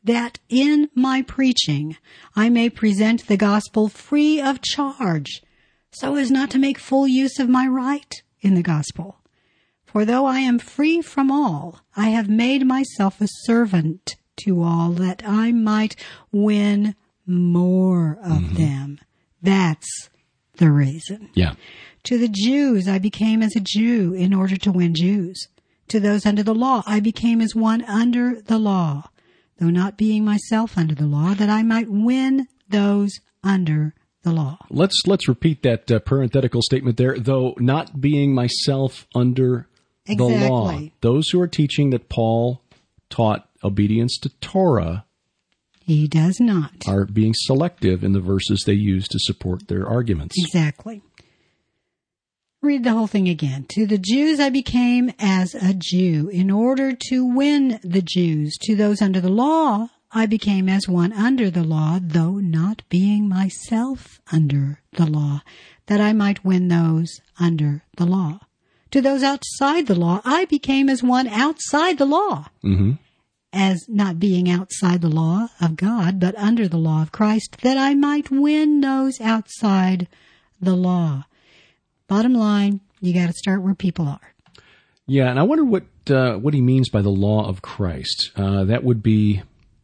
that in my preaching I may present the gospel free of charge, so as not to make full use of my right in the gospel. For though I am free from all, I have made myself a servant to all, that I might win more of them. That's the reason. Yeah. To the Jews I became as a Jew in order to win Jews. To those under the law I became as one under the law, though not being myself under the law, that I might win those under the law. Let's repeat that parenthetical statement there, though not being myself under the law. Those who are teaching that Paul taught obedience to Torah, he does not, are being selective in the verses they use to support their arguments. Exactly. Read the whole thing again. To the Jews I became as a Jew in order to win the Jews. To those under the law I became as one under the law, though not being myself under the law, that I might win those under the law. To those outside the law I became as one outside the law, as not being outside the law of God, but under the law of Christ, that I might win those outside the law. Bottom line, you got to start where people are. Yeah, and I wonder what he means by the law of Christ. That would be...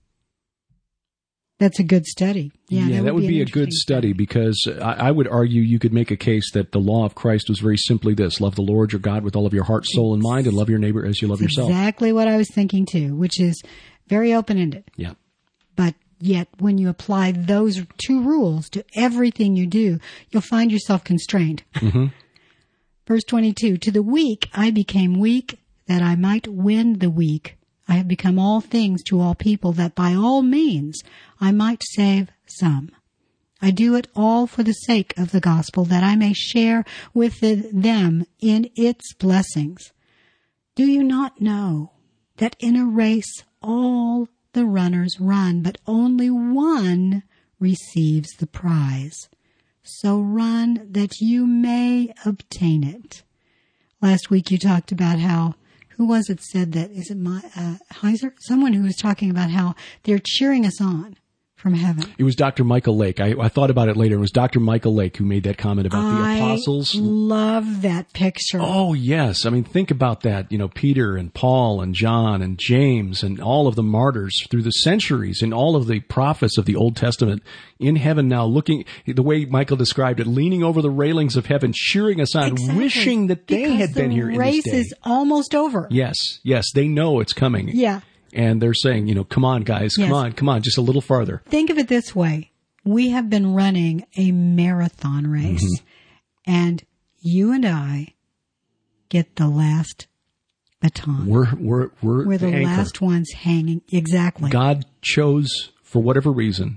That's a good study. Yeah, that would be a good study, because I would argue you could make a case that the law of Christ was very simply this: love the Lord your God with all of your heart, soul, and mind, and love your neighbor as you love yourself. Exactly what I was thinking too, which is very open-ended. Yeah. But yet, when you apply those two rules to everything you do, you'll find yourself constrained. Verse 22, to the weak I became weak, that I might win the weak. I have become all things to all people, that by all means I might save some. I do it all for the sake of the gospel, that I may share with them in its blessings. Do you not know that in a race all the runners run, but only one receives the prize? So run that you may obtain it. Last week you talked about how, who was it said that, is it Heiser? Someone who was talking about how they're cheering us on from heaven. It was Dr. Michael Lake. I thought about it later. It was Dr. Michael Lake who made that comment about the apostles. I love that picture. Oh, yes. I mean, think about that. You know, Peter and Paul and John and James and all of the martyrs through the centuries and all of the prophets of the Old Testament in heaven now, looking, the way Michael described it, leaning over the railings of heaven, cheering us on, wishing that they had been here in this day. The race is almost over. Yes, they know it's coming. Yeah. And they're saying, you know, come on, guys, come on, just a little farther. Think of it this way. We have been running a marathon race, and you and I get the last baton. We're the anchor. Last ones hanging. Exactly. God chose, for whatever reason,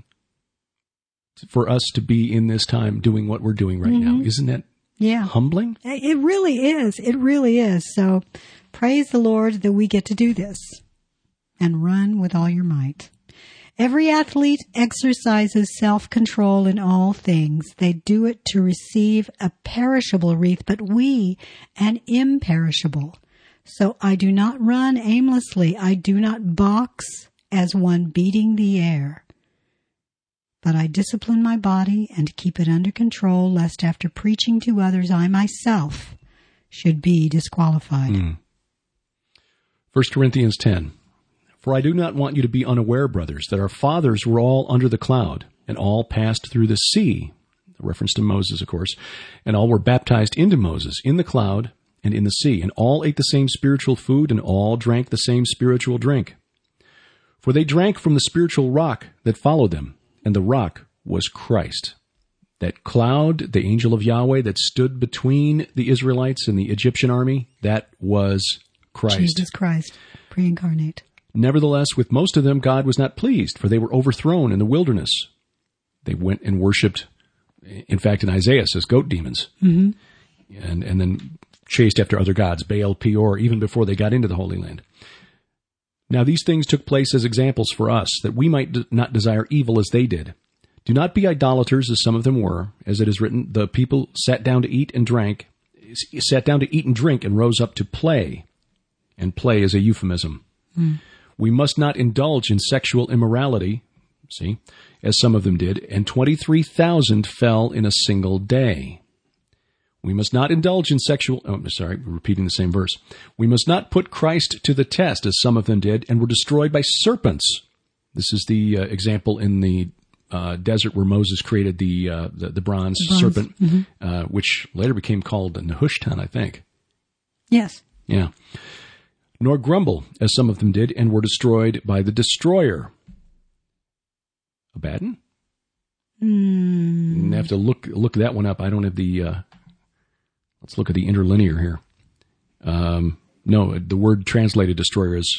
for us to be in this time doing what we're doing right now. Isn't that humbling? It really is. It really is. So praise the Lord that we get to do this. And run with all your might. Every athlete exercises self-control in all things. They do it to receive a perishable wreath, but we an imperishable. So I do not run aimlessly. I do not box as one beating the air. But I discipline my body and keep it under control, lest after preaching to others, I myself should be disqualified. 1 Corinthians 10. For I do not want you to be unaware, brothers, that our fathers were all under the cloud, and all passed through the sea, a reference to Moses, of course, and all were baptized into Moses in the cloud and in the sea, and all ate the same spiritual food, and all drank the same spiritual drink. For they drank from the spiritual rock that followed them, and the rock was Christ. That cloud, the angel of Yahweh that stood between the Israelites and the Egyptian army, that was Christ. Jesus Christ, pre-incarnate. Nevertheless, with most of them, God was not pleased, for they were overthrown in the wilderness. They went and worshipped, in fact, in Isaiah, it says goat demons, and then chased after other gods, Baal, Peor, even before they got into the Holy Land. Now these things took place as examples for us, that we might not desire evil as they did. Do not be idolaters, as some of them were, as it is written, the people sat down to eat and drink, and rose up to play. And play is a euphemism. We must not indulge in sexual immorality, see, as some of them did, and 23,000 fell in a single day. We must not indulge in repeating the same verse. We must not put Christ to the test, as some of them did, and were destroyed by serpents. This is the example in the desert where Moses created the bronze serpent, which later became called Nehushtan, I think. Yes. Yeah. Nor grumble, as some of them did, and were destroyed by the destroyer. Abaddon? I have to look that one up. I don't have the... let's look at the interlinear here. No, the word translated destroyer is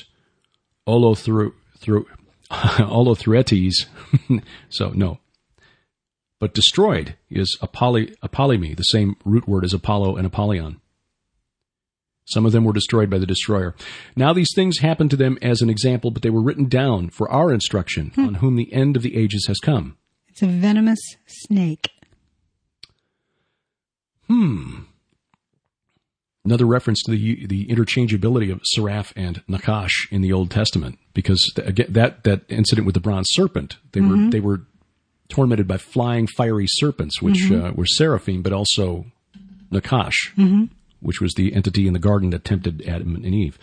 Olothuetes. So, no. But destroyed is apollimi, the same root word as Apollo and Apollyon. Some of them were destroyed by the destroyer. Now these things happened to them as an example, but they were written down for our instruction, on whom the end of the ages has come. It's a venomous snake. Another reference to the interchangeability of Seraph and Nakash in the Old Testament, because again, that incident with the bronze serpent, they were tormented by flying fiery serpents, which were seraphim, but also Nakash, which was the entity in the garden that tempted Adam and Eve.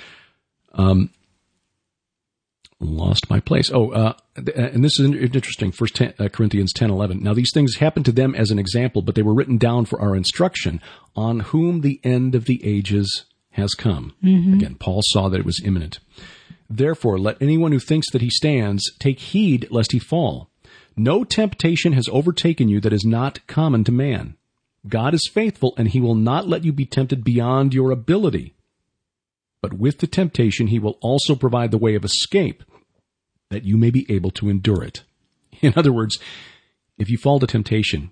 Lost my place. And this is interesting. 1 Corinthians 10:11. Now these things happened to them as an example, but they were written down for our instruction, on whom the end of the ages has come. Again, Paul saw that it was imminent. Therefore, let anyone who thinks that he stands take heed lest he fall. No temptation has overtaken you that is not common to man. God is faithful, and he will not let you be tempted beyond your ability. But with the temptation, he will also provide the way of escape, that you may be able to endure it. In other words, if you fall to temptation,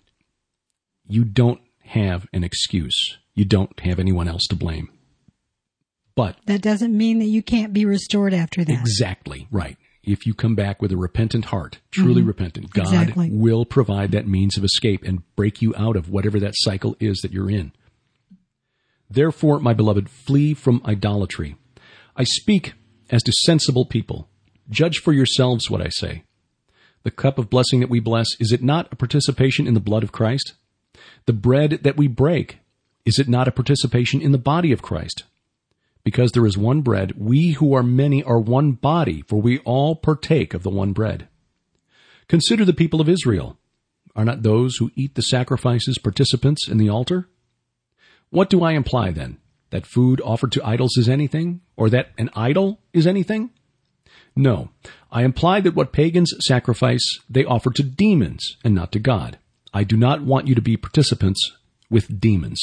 you don't have an excuse. You don't have anyone else to blame. But that doesn't mean that you can't be restored after that. Exactly, right. If you come back with a repentant heart, truly repentant, God will provide that means of escape and break you out of whatever that cycle is that you're in. Therefore, my beloved, flee from idolatry. I speak as to sensible people. Judge for yourselves what I say. The cup of blessing that we bless, is it not a participation in the blood of Christ? The bread that we break, is it not a participation in the body of Christ? Because there is one bread, we who are many are one body, for we all partake of the one bread. Consider the people of Israel. Are not those who eat the sacrifices participants in the altar? What do I imply then? That food offered to idols is anything? Or that an idol is anything? No, I imply that what pagans sacrifice, they offer to demons and not to God. I do not want you to be participants with demons.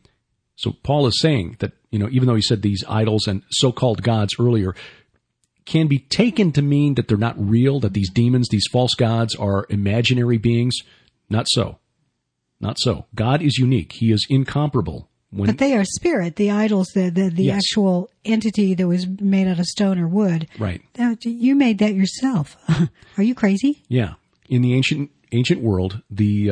So Paul is saying that, even though he said these idols and so-called gods earlier can be taken to mean that they're not real, that these demons, these false gods are imaginary beings. Not so. Not so. God is unique. He is incomparable. But they are spirit, the idols, the yes. actual entity that was made out of stone or wood. Right. You made that yourself. Are you crazy? Yeah. In the ancient world, the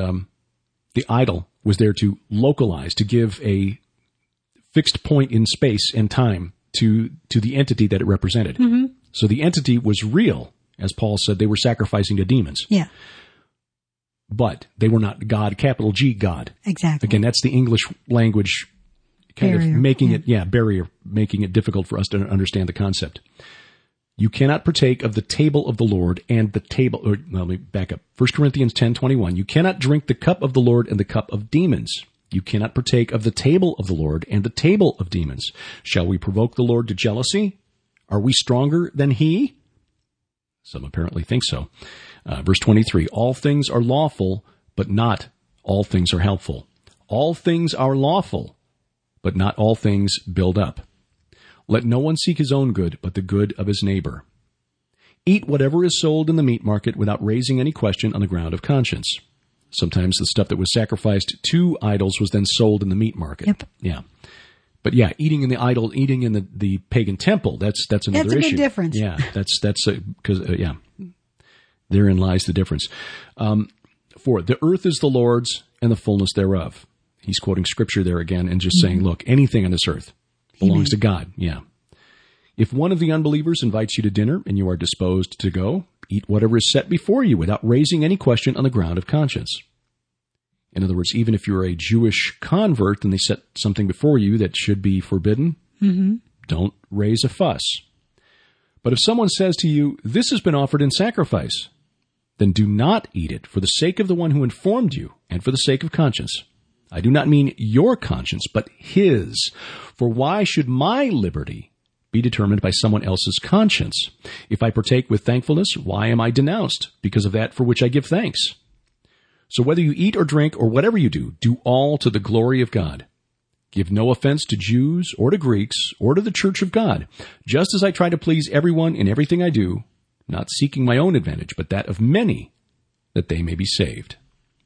idol was there to localize, to give a fixed point in space and time to the entity that it represented. So the entity was real. As Paul said, they were sacrificing to demons. Yeah. But they were not God, capital G, God. Exactly. Again, that's the English language kind barrier, of making barrier, making it difficult for us to understand the concept. You cannot partake of the table of the Lord and the table, let me back up. 1 Corinthians 10:21. You cannot drink the cup of the Lord and the cup of demons. You cannot partake of the table of the Lord and the table of demons. Shall we provoke the Lord to jealousy? Are we stronger than he? Some apparently think so. Verse 23, all things are lawful, but not all things are helpful. All things are lawful, but not all things build up. Let no one seek his own good, but the good of his neighbor. Eat whatever is sold in the meat market without raising any question on the ground of conscience. Sometimes the stuff that was sacrificed to idols was then sold in the meat market. Yep. Yeah. But yeah, eating in the pagan temple, that's another issue. That's a big difference. Yeah, because therein lies the difference. For the earth is the Lord's and the fullness thereof. He's quoting scripture there again and just saying, look, anything on this earth belongs to God. Yeah. If one of the unbelievers invites you to dinner and you are disposed to go, eat whatever is set before you without raising any question on the ground of conscience. In other words, even if you're a Jewish convert and they set something before you that should be forbidden, don't raise a fuss. But if someone says to you, "This has been offered in sacrifice," then do not eat it for the sake of the one who informed you and for the sake of conscience. I do not mean your conscience, but his. For why should my liberty be determined by someone else's conscience? If I partake with thankfulness, why am I denounced? Because of that for which I give thanks. So whether you eat or drink or whatever you do all to the glory of God. Give no offense to Jews or to Greeks or to the church of God, just as I try to please everyone in everything I do, not seeking my own advantage, but that of many, that they may be saved.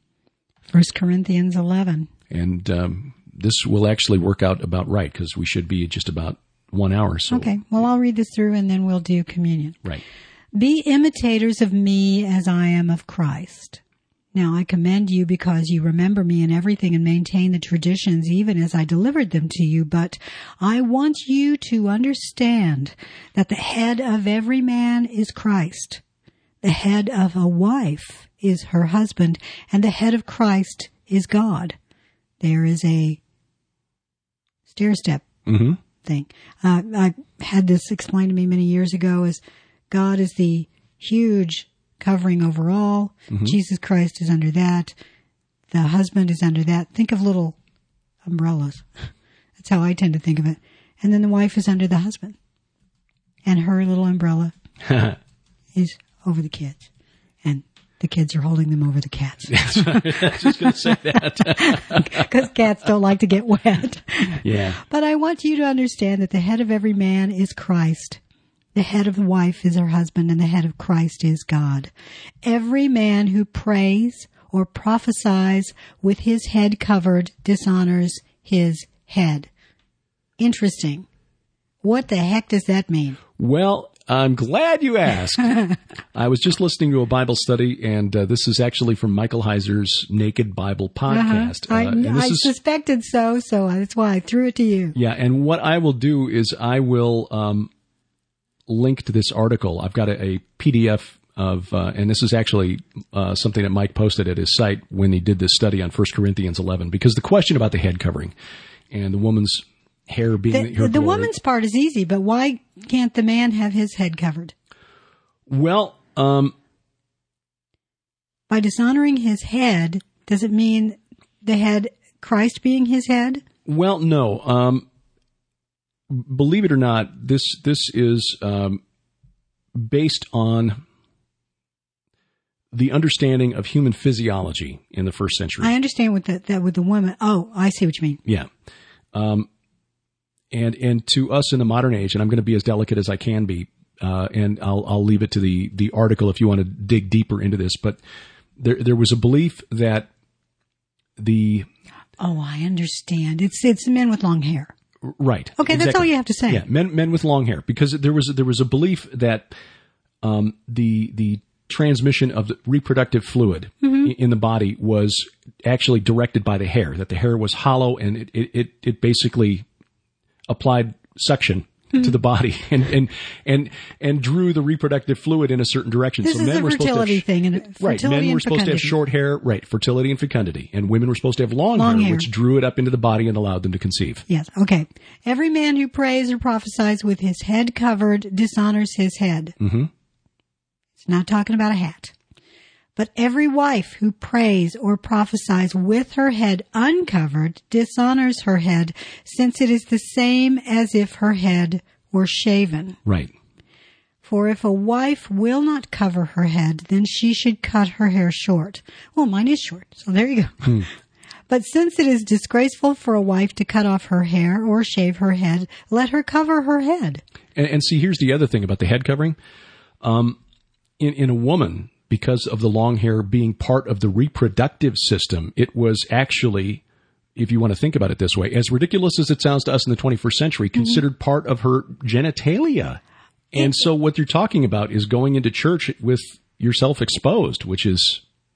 1 Corinthians 11. And this will actually work out about right, because we should be just about 1 hour. So. Okay, well, I'll read this through and then we'll do communion. Right. Be imitators of me as I am of Christ. Now I commend you because you remember me in everything and maintain the traditions even as I delivered them to you. But I want you to understand that the head of every man is Christ. The head of a wife is her husband, and the head of Christ is God. There is a stair-step thing. I had this explained to me many years ago as God is the huge covering over all. Jesus Christ is under that. The husband is under that. Think of little umbrellas. That's how I tend to think of it. And then the wife is under the husband. And her little umbrella is over the kids. And the kids are holding them over the cats. I was just going to say that. Because cats don't like to get wet. Yeah. But I want you to understand that the head of every man is Christ. The head of the wife is her husband, and the head of Christ is God. Every man who prays or prophesies with his head covered dishonors his head. Interesting. What the heck does that mean? Well, I'm glad you asked. I was just listening to a Bible study, and this is actually from Michael Heiser's Naked Bible podcast. I suspected so that's why I threw it to you. Yeah, and what I will do is I will link to this article. I've got a PDF of, and this is actually something that Mike posted at his site when he did this study on 1 Corinthians 11, because the question about the head covering and the woman's hair being the woman's part is easy, but why can't the man have his head covered? Well, by dishonoring his head, does it mean the head, Christ being his head? Well, no. Believe it or not, this is based on the understanding of human physiology in the first century. I understand with that with the woman. Oh, I see what you mean. Yeah. And to us in the modern age, and I'm going to be as delicate as I can be, and I'll leave it to the article if you want to dig deeper into this, but there was a belief that Oh, I understand. It's men with long hair. Right. Okay, exactly. That's all you have to say. Yeah, men with long hair, because there was a belief that the transmission of the reproductive fluid in the body was actually directed by the hair. That the hair was hollow and it basically applied suction to the body and drew the reproductive fluid in a certain direction. This is a fertility thing, and right. Men were supposed to have short hair, right? Fertility and fecundity, and women were supposed to have long hair, which drew it up into the body and allowed them to conceive. Yes. Okay. Every man who prays or prophesies with his head covered dishonors his head. Mm-hmm. It's not talking about a hat. But every wife who prays or prophesies with her head uncovered dishonors her head, since it is the same as if her head were shaven. Right. For if a wife will not cover her head, then she should cut her hair short. Well, mine is short, so there you go. But since it is disgraceful for a wife to cut off her hair or shave her head, let her cover her head. And see, here's the other thing about the head covering. In a woman, because of the long hair being part of the reproductive system, it was actually, if you want to think about it this way, as ridiculous as it sounds to us in the 21st century, considered part of her genitalia. And so what you're talking about is going into church with yourself exposed, which is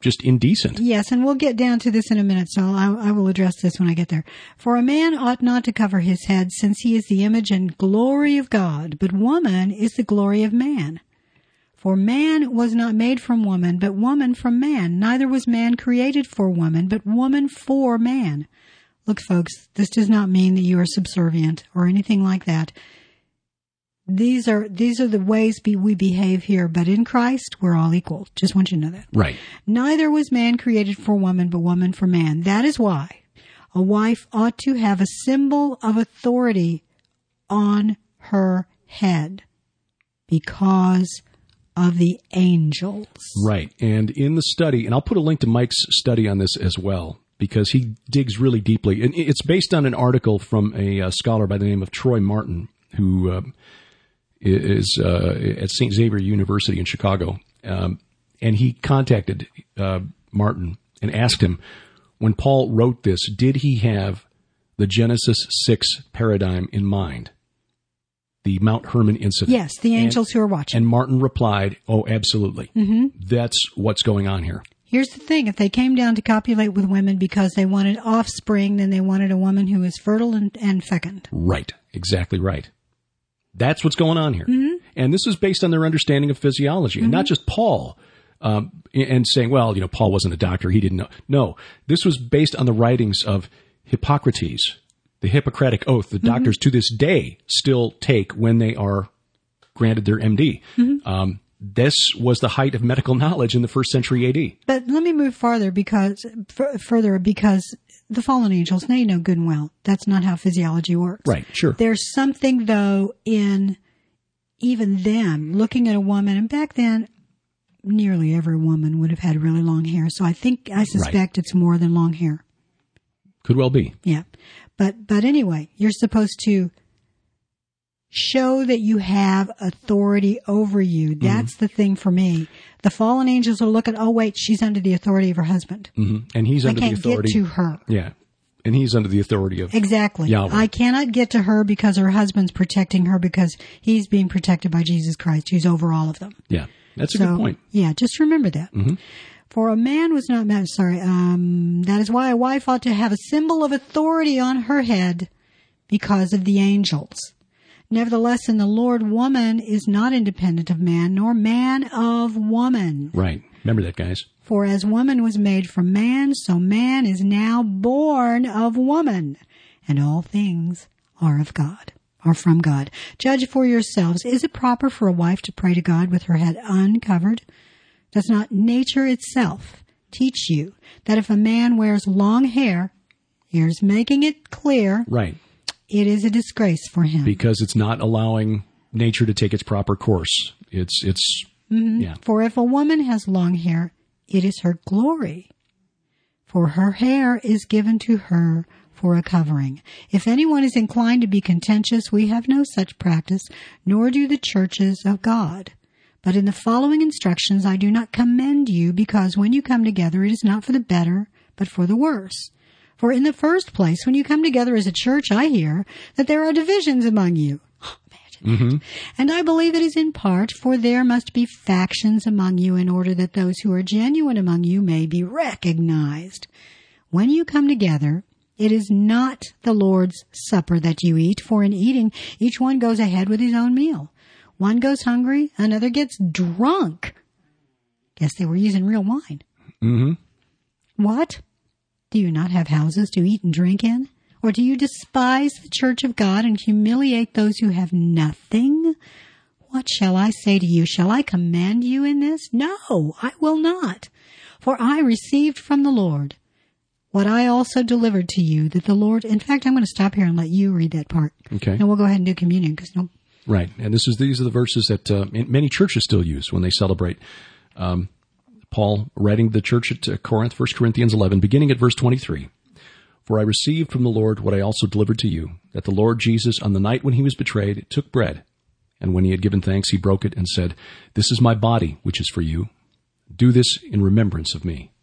just indecent. Yes, and we'll get down to this in a minute, so I will address this when I get there. For a man ought not to cover his head, since he is the image and glory of God, but woman is the glory of man. For man was not made from woman, but woman from man. Neither was man created for woman, but woman for man. Look, folks, this does not mean that you are subservient or anything like that. These are the ways we behave here, but in Christ, we're all equal. Just want you to know that. Right. Neither was man created for woman, but woman for man. That is why a wife ought to have a symbol of authority on her head, because of the angels. Right. And in the study, and I'll put a link to Mike's study on this as well, because he digs really deeply. And it's based on an article from a scholar by the name of Troy Martin, who is at St. Xavier University in Chicago. And he contacted Martin and asked him, when Paul wrote this, did he have the Genesis 6 paradigm in mind? The Mount Hermon incident. Yes, the angels who are watching. And Martin replied, oh, absolutely. Mm-hmm. That's what's going on here. Here's the thing. If they came down to copulate with women because they wanted offspring, then they wanted a woman who is fertile and fecund. Right. Exactly right. That's what's going on here. Mm-hmm. And this is based on their understanding of physiology, and not just Paul, and saying, well, Paul wasn't a doctor. He didn't know. No, this was based on the writings of Hippocrates, the Hippocratic Oath that doctors to this day still take when they are granted their MD. Mm-hmm. This was the height of medical knowledge in the 1st century AD. But let me move further because the fallen angels, they know good and well that's not how physiology works. Right, sure. There's something, though, in even them looking at a woman, and back then, nearly every woman would have had really long hair. So I suspect it's more than long hair. Could well be. Yeah. But anyway, you're supposed to show that you have authority over you. That's the thing for me. The fallen angels will look at, oh, wait, she's under the authority of her husband. Mm-hmm. And he's under the authority. I can't get to her. Yeah. And he's under the authority of Exactly. Yahweh. I cannot get to her because her husband's protecting her, because he's being protected by Jesus Christ, who's over all of them. Yeah. That's a good point. Yeah, just remember that. Mm-hmm. For a man was not married. That is why a wife ought to have a symbol of authority on her head, because of the angels. Nevertheless, in the Lord, woman is not independent of man, nor man of woman. Right. Remember that, guys. For as woman was made from man, so man is now born of woman. And all things are of God, are from God. Judge for yourselves. Is it proper for a wife to pray to God with her head uncovered? Does not nature itself teach you that if a man wears long hair, here's making it clear, right, it is a disgrace for him. Because it's not allowing nature to take its proper course. It's yeah. For if a woman has long hair, it is her glory. For her hair is given to her for a covering. If anyone is inclined to be contentious, we have no such practice, nor do the churches of God. But in the following instructions I do not commend you, because when you come together it is not for the better, but for the worse. For in the first place, when you come together as a church, I hear that there are divisions among you. Imagine that. And I believe it is in part, for there must be factions among you in order that those who are genuine among you may be recognized. When you come together, it is not the Lord's Supper that you eat, for in eating, each one goes ahead with his own meal. One goes hungry, another gets drunk. Guess they were using real wine. Mm-hmm. What? Do you not have houses to eat and drink in? Or do you despise the church of God and humiliate those who have nothing? What shall I say to you? Shall I command you in this? No, I will not. For I received from the Lord what I also delivered to you, that the Lord... In fact, I'm going to stop here and let you read that part. Okay. And we'll go ahead and do communion, because no... Right. And these are the verses that many churches still use when they celebrate. Paul writing to the church at Corinth, 1 Corinthians 11, beginning at verse 23. For I received from the Lord what I also delivered to you, that the Lord Jesus, on the night when he was betrayed, took bread. And when he had given thanks, he broke it and said, "This is my body, which is for you. Do this in remembrance of me."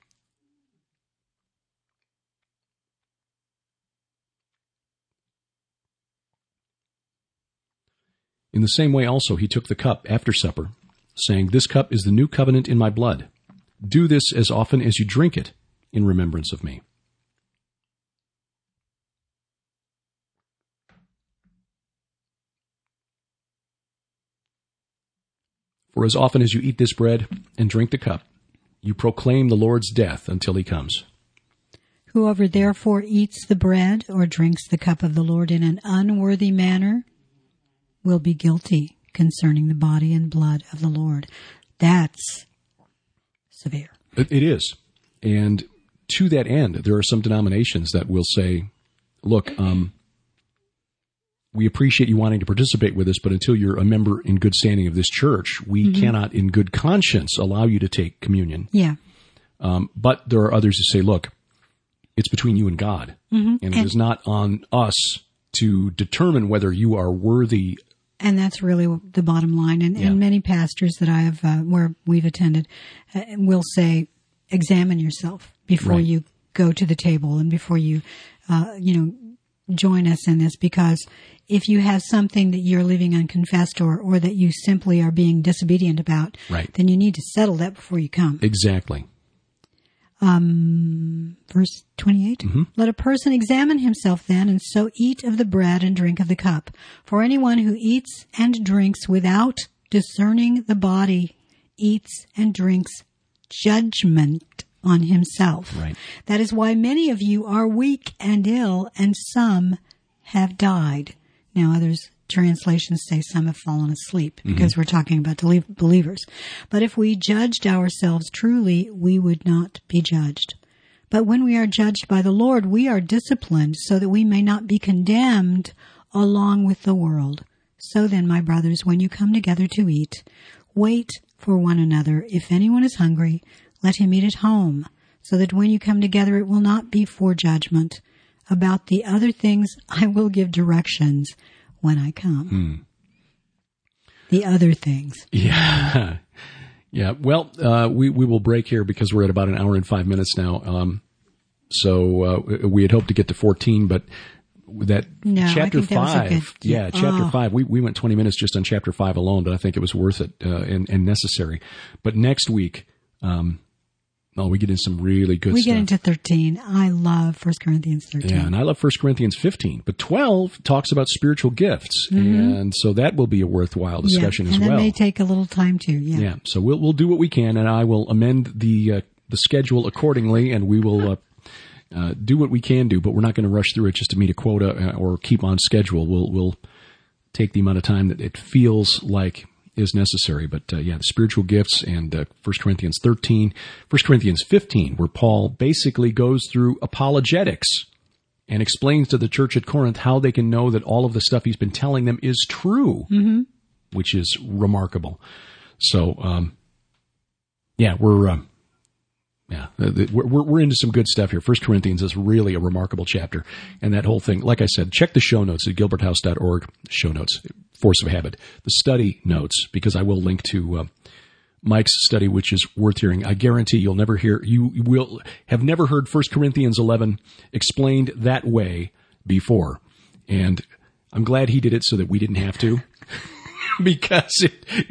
In the same way also he took the cup after supper, saying, "This cup is the new covenant in my blood. Do this as often as you drink it in remembrance of me. For as often as you eat this bread and drink the cup, you proclaim the Lord's death until he comes. Whoever therefore eats the bread or drinks the cup of the Lord in an unworthy manner will be guilty concerning the body and blood of the Lord. That's severe. It is. And to that end, there are some denominations that will say, look, we appreciate you wanting to participate with us, but until you're a member in good standing of this church, we cannot in good conscience allow you to take communion. Yeah. But there are others who say, look, it's between you and God, and it is not on us to determine whether you are worthy. And that's really the bottom line. And many pastors that I have, where we've attended, will say, examine yourself before you go to the table and before you, join us in this, because if you have something that you're leaving unconfessed or that you simply are being disobedient about, then you need to settle that before you come. Exactly. Verse 28. Let a person examine himself then, and so eat of the bread and drink of the cup. For anyone who eats and drinks without discerning the body eats and drinks judgment on himself. Right. That is why many of you are weak and ill, and some have died. Now, others translations say some have fallen asleep, because we're talking about believers. But if we judged ourselves truly, we would not be judged. But when we are judged by the Lord, we are disciplined so that we may not be condemned along with the world. So then, my brothers, when you come together to eat, wait for one another. If anyone is hungry, let him eat at home, so that when you come together, it will not be for judgment. About the other things, I will give directions when I come. The other things. Yeah. Yeah. Well, we will break here because we're at about an hour and 5 minutes now. So we had hoped to get to 14, but that chapter 5, chapter 5, we went 20 minutes just on chapter 5 alone, but I think it was worth it and necessary. But next week, we get into some really good stuff. We get into 13. I love 1 Corinthians 13. Yeah, and I love 1 Corinthians 15. But 12 talks about spiritual gifts, and so that will be a worthwhile discussion as well. And that may take a little time too. Yeah. So we'll do what we can, and I will amend the schedule accordingly, and we will do what we can do. But we're not going to rush through it just to meet a quota or keep on schedule. We'll take the amount of time that it feels like is necessary. But the spiritual gifts, and 1 Corinthians 13, 1 Corinthians 15, where Paul basically goes through apologetics and explains to the church at Corinth how they can know that all of the stuff he's been telling them is true, which is remarkable. So, we're into some good stuff here. 1 Corinthians is really a remarkable chapter. And that whole thing, like I said, check the show notes at gilberthouse.org. Show notes, Force of Habit. The study notes, because I will link to Mike's study, which is worth hearing. I guarantee you will have never heard 1 Corinthians 11 explained that way before. And I'm glad he did it so that we didn't have to, because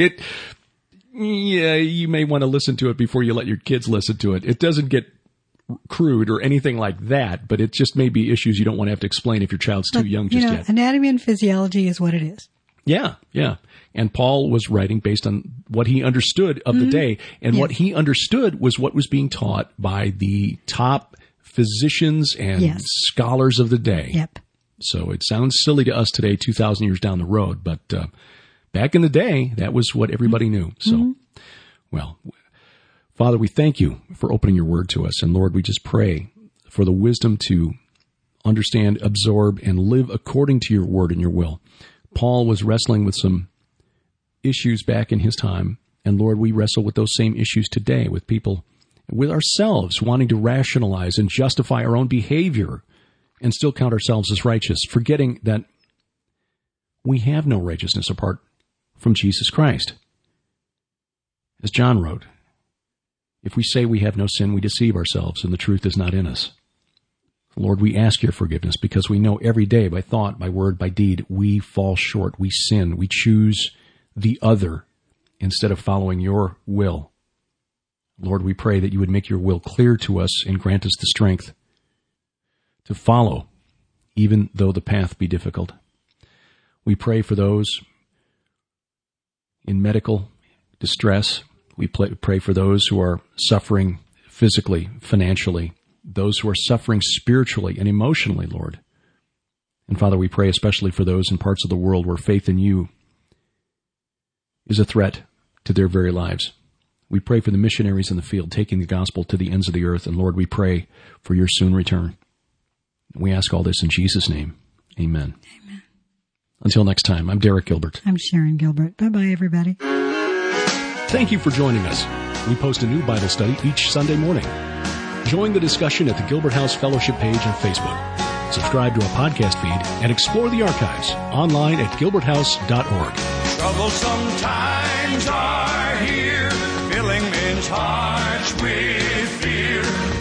you may want to listen to it before you let your kids listen to it. It doesn't get crude or anything like that, but it just may be issues you don't want to have to explain if your child's too young just yet. Anatomy and physiology is what it is. Yeah, yeah. And Paul was writing based on what he understood of the day, and what he understood was what was being taught by the top physicians and scholars of the day. Yep. So it sounds silly to us today, 2,000 years down the road, but back in the day, that was what everybody knew. So, well, Father, we thank you for opening your word to us. And Lord, we just pray for the wisdom to understand, absorb, and live according to your word and your will. Paul was wrestling with some issues back in his time. And Lord, we wrestle with those same issues today with people, with ourselves, wanting to rationalize and justify our own behavior and still count ourselves as righteous, forgetting that we have no righteousness apart from Jesus Christ. As John wrote, if we say we have no sin, we deceive ourselves, and the truth is not in us. Lord, we ask your forgiveness because we know every day, by thought, by word, by deed, we fall short, we sin, we choose the other instead of following your will. Lord, we pray that you would make your will clear to us and grant us the strength to follow, even though the path be difficult. We pray for those in medical distress. We pray for those who are suffering physically, financially, those who are suffering spiritually and emotionally, Lord. And Father, we pray especially for those in parts of the world where faith in you is a threat to their very lives. We pray for the missionaries in the field, taking the gospel to the ends of the earth. And Lord, we pray for your soon return. We ask all this in Jesus' name. Amen. Amen. Until next time, I'm Derek Gilbert. I'm Sharon Gilbert. Bye-bye, everybody. Thank you for joining us. We post a new Bible study each Sunday morning. Join the discussion at the Gilbert House Fellowship page on Facebook. Subscribe to our podcast feed and explore the archives online at gilberthouse.org. Troublesome times are here, filling men's hearts with fear.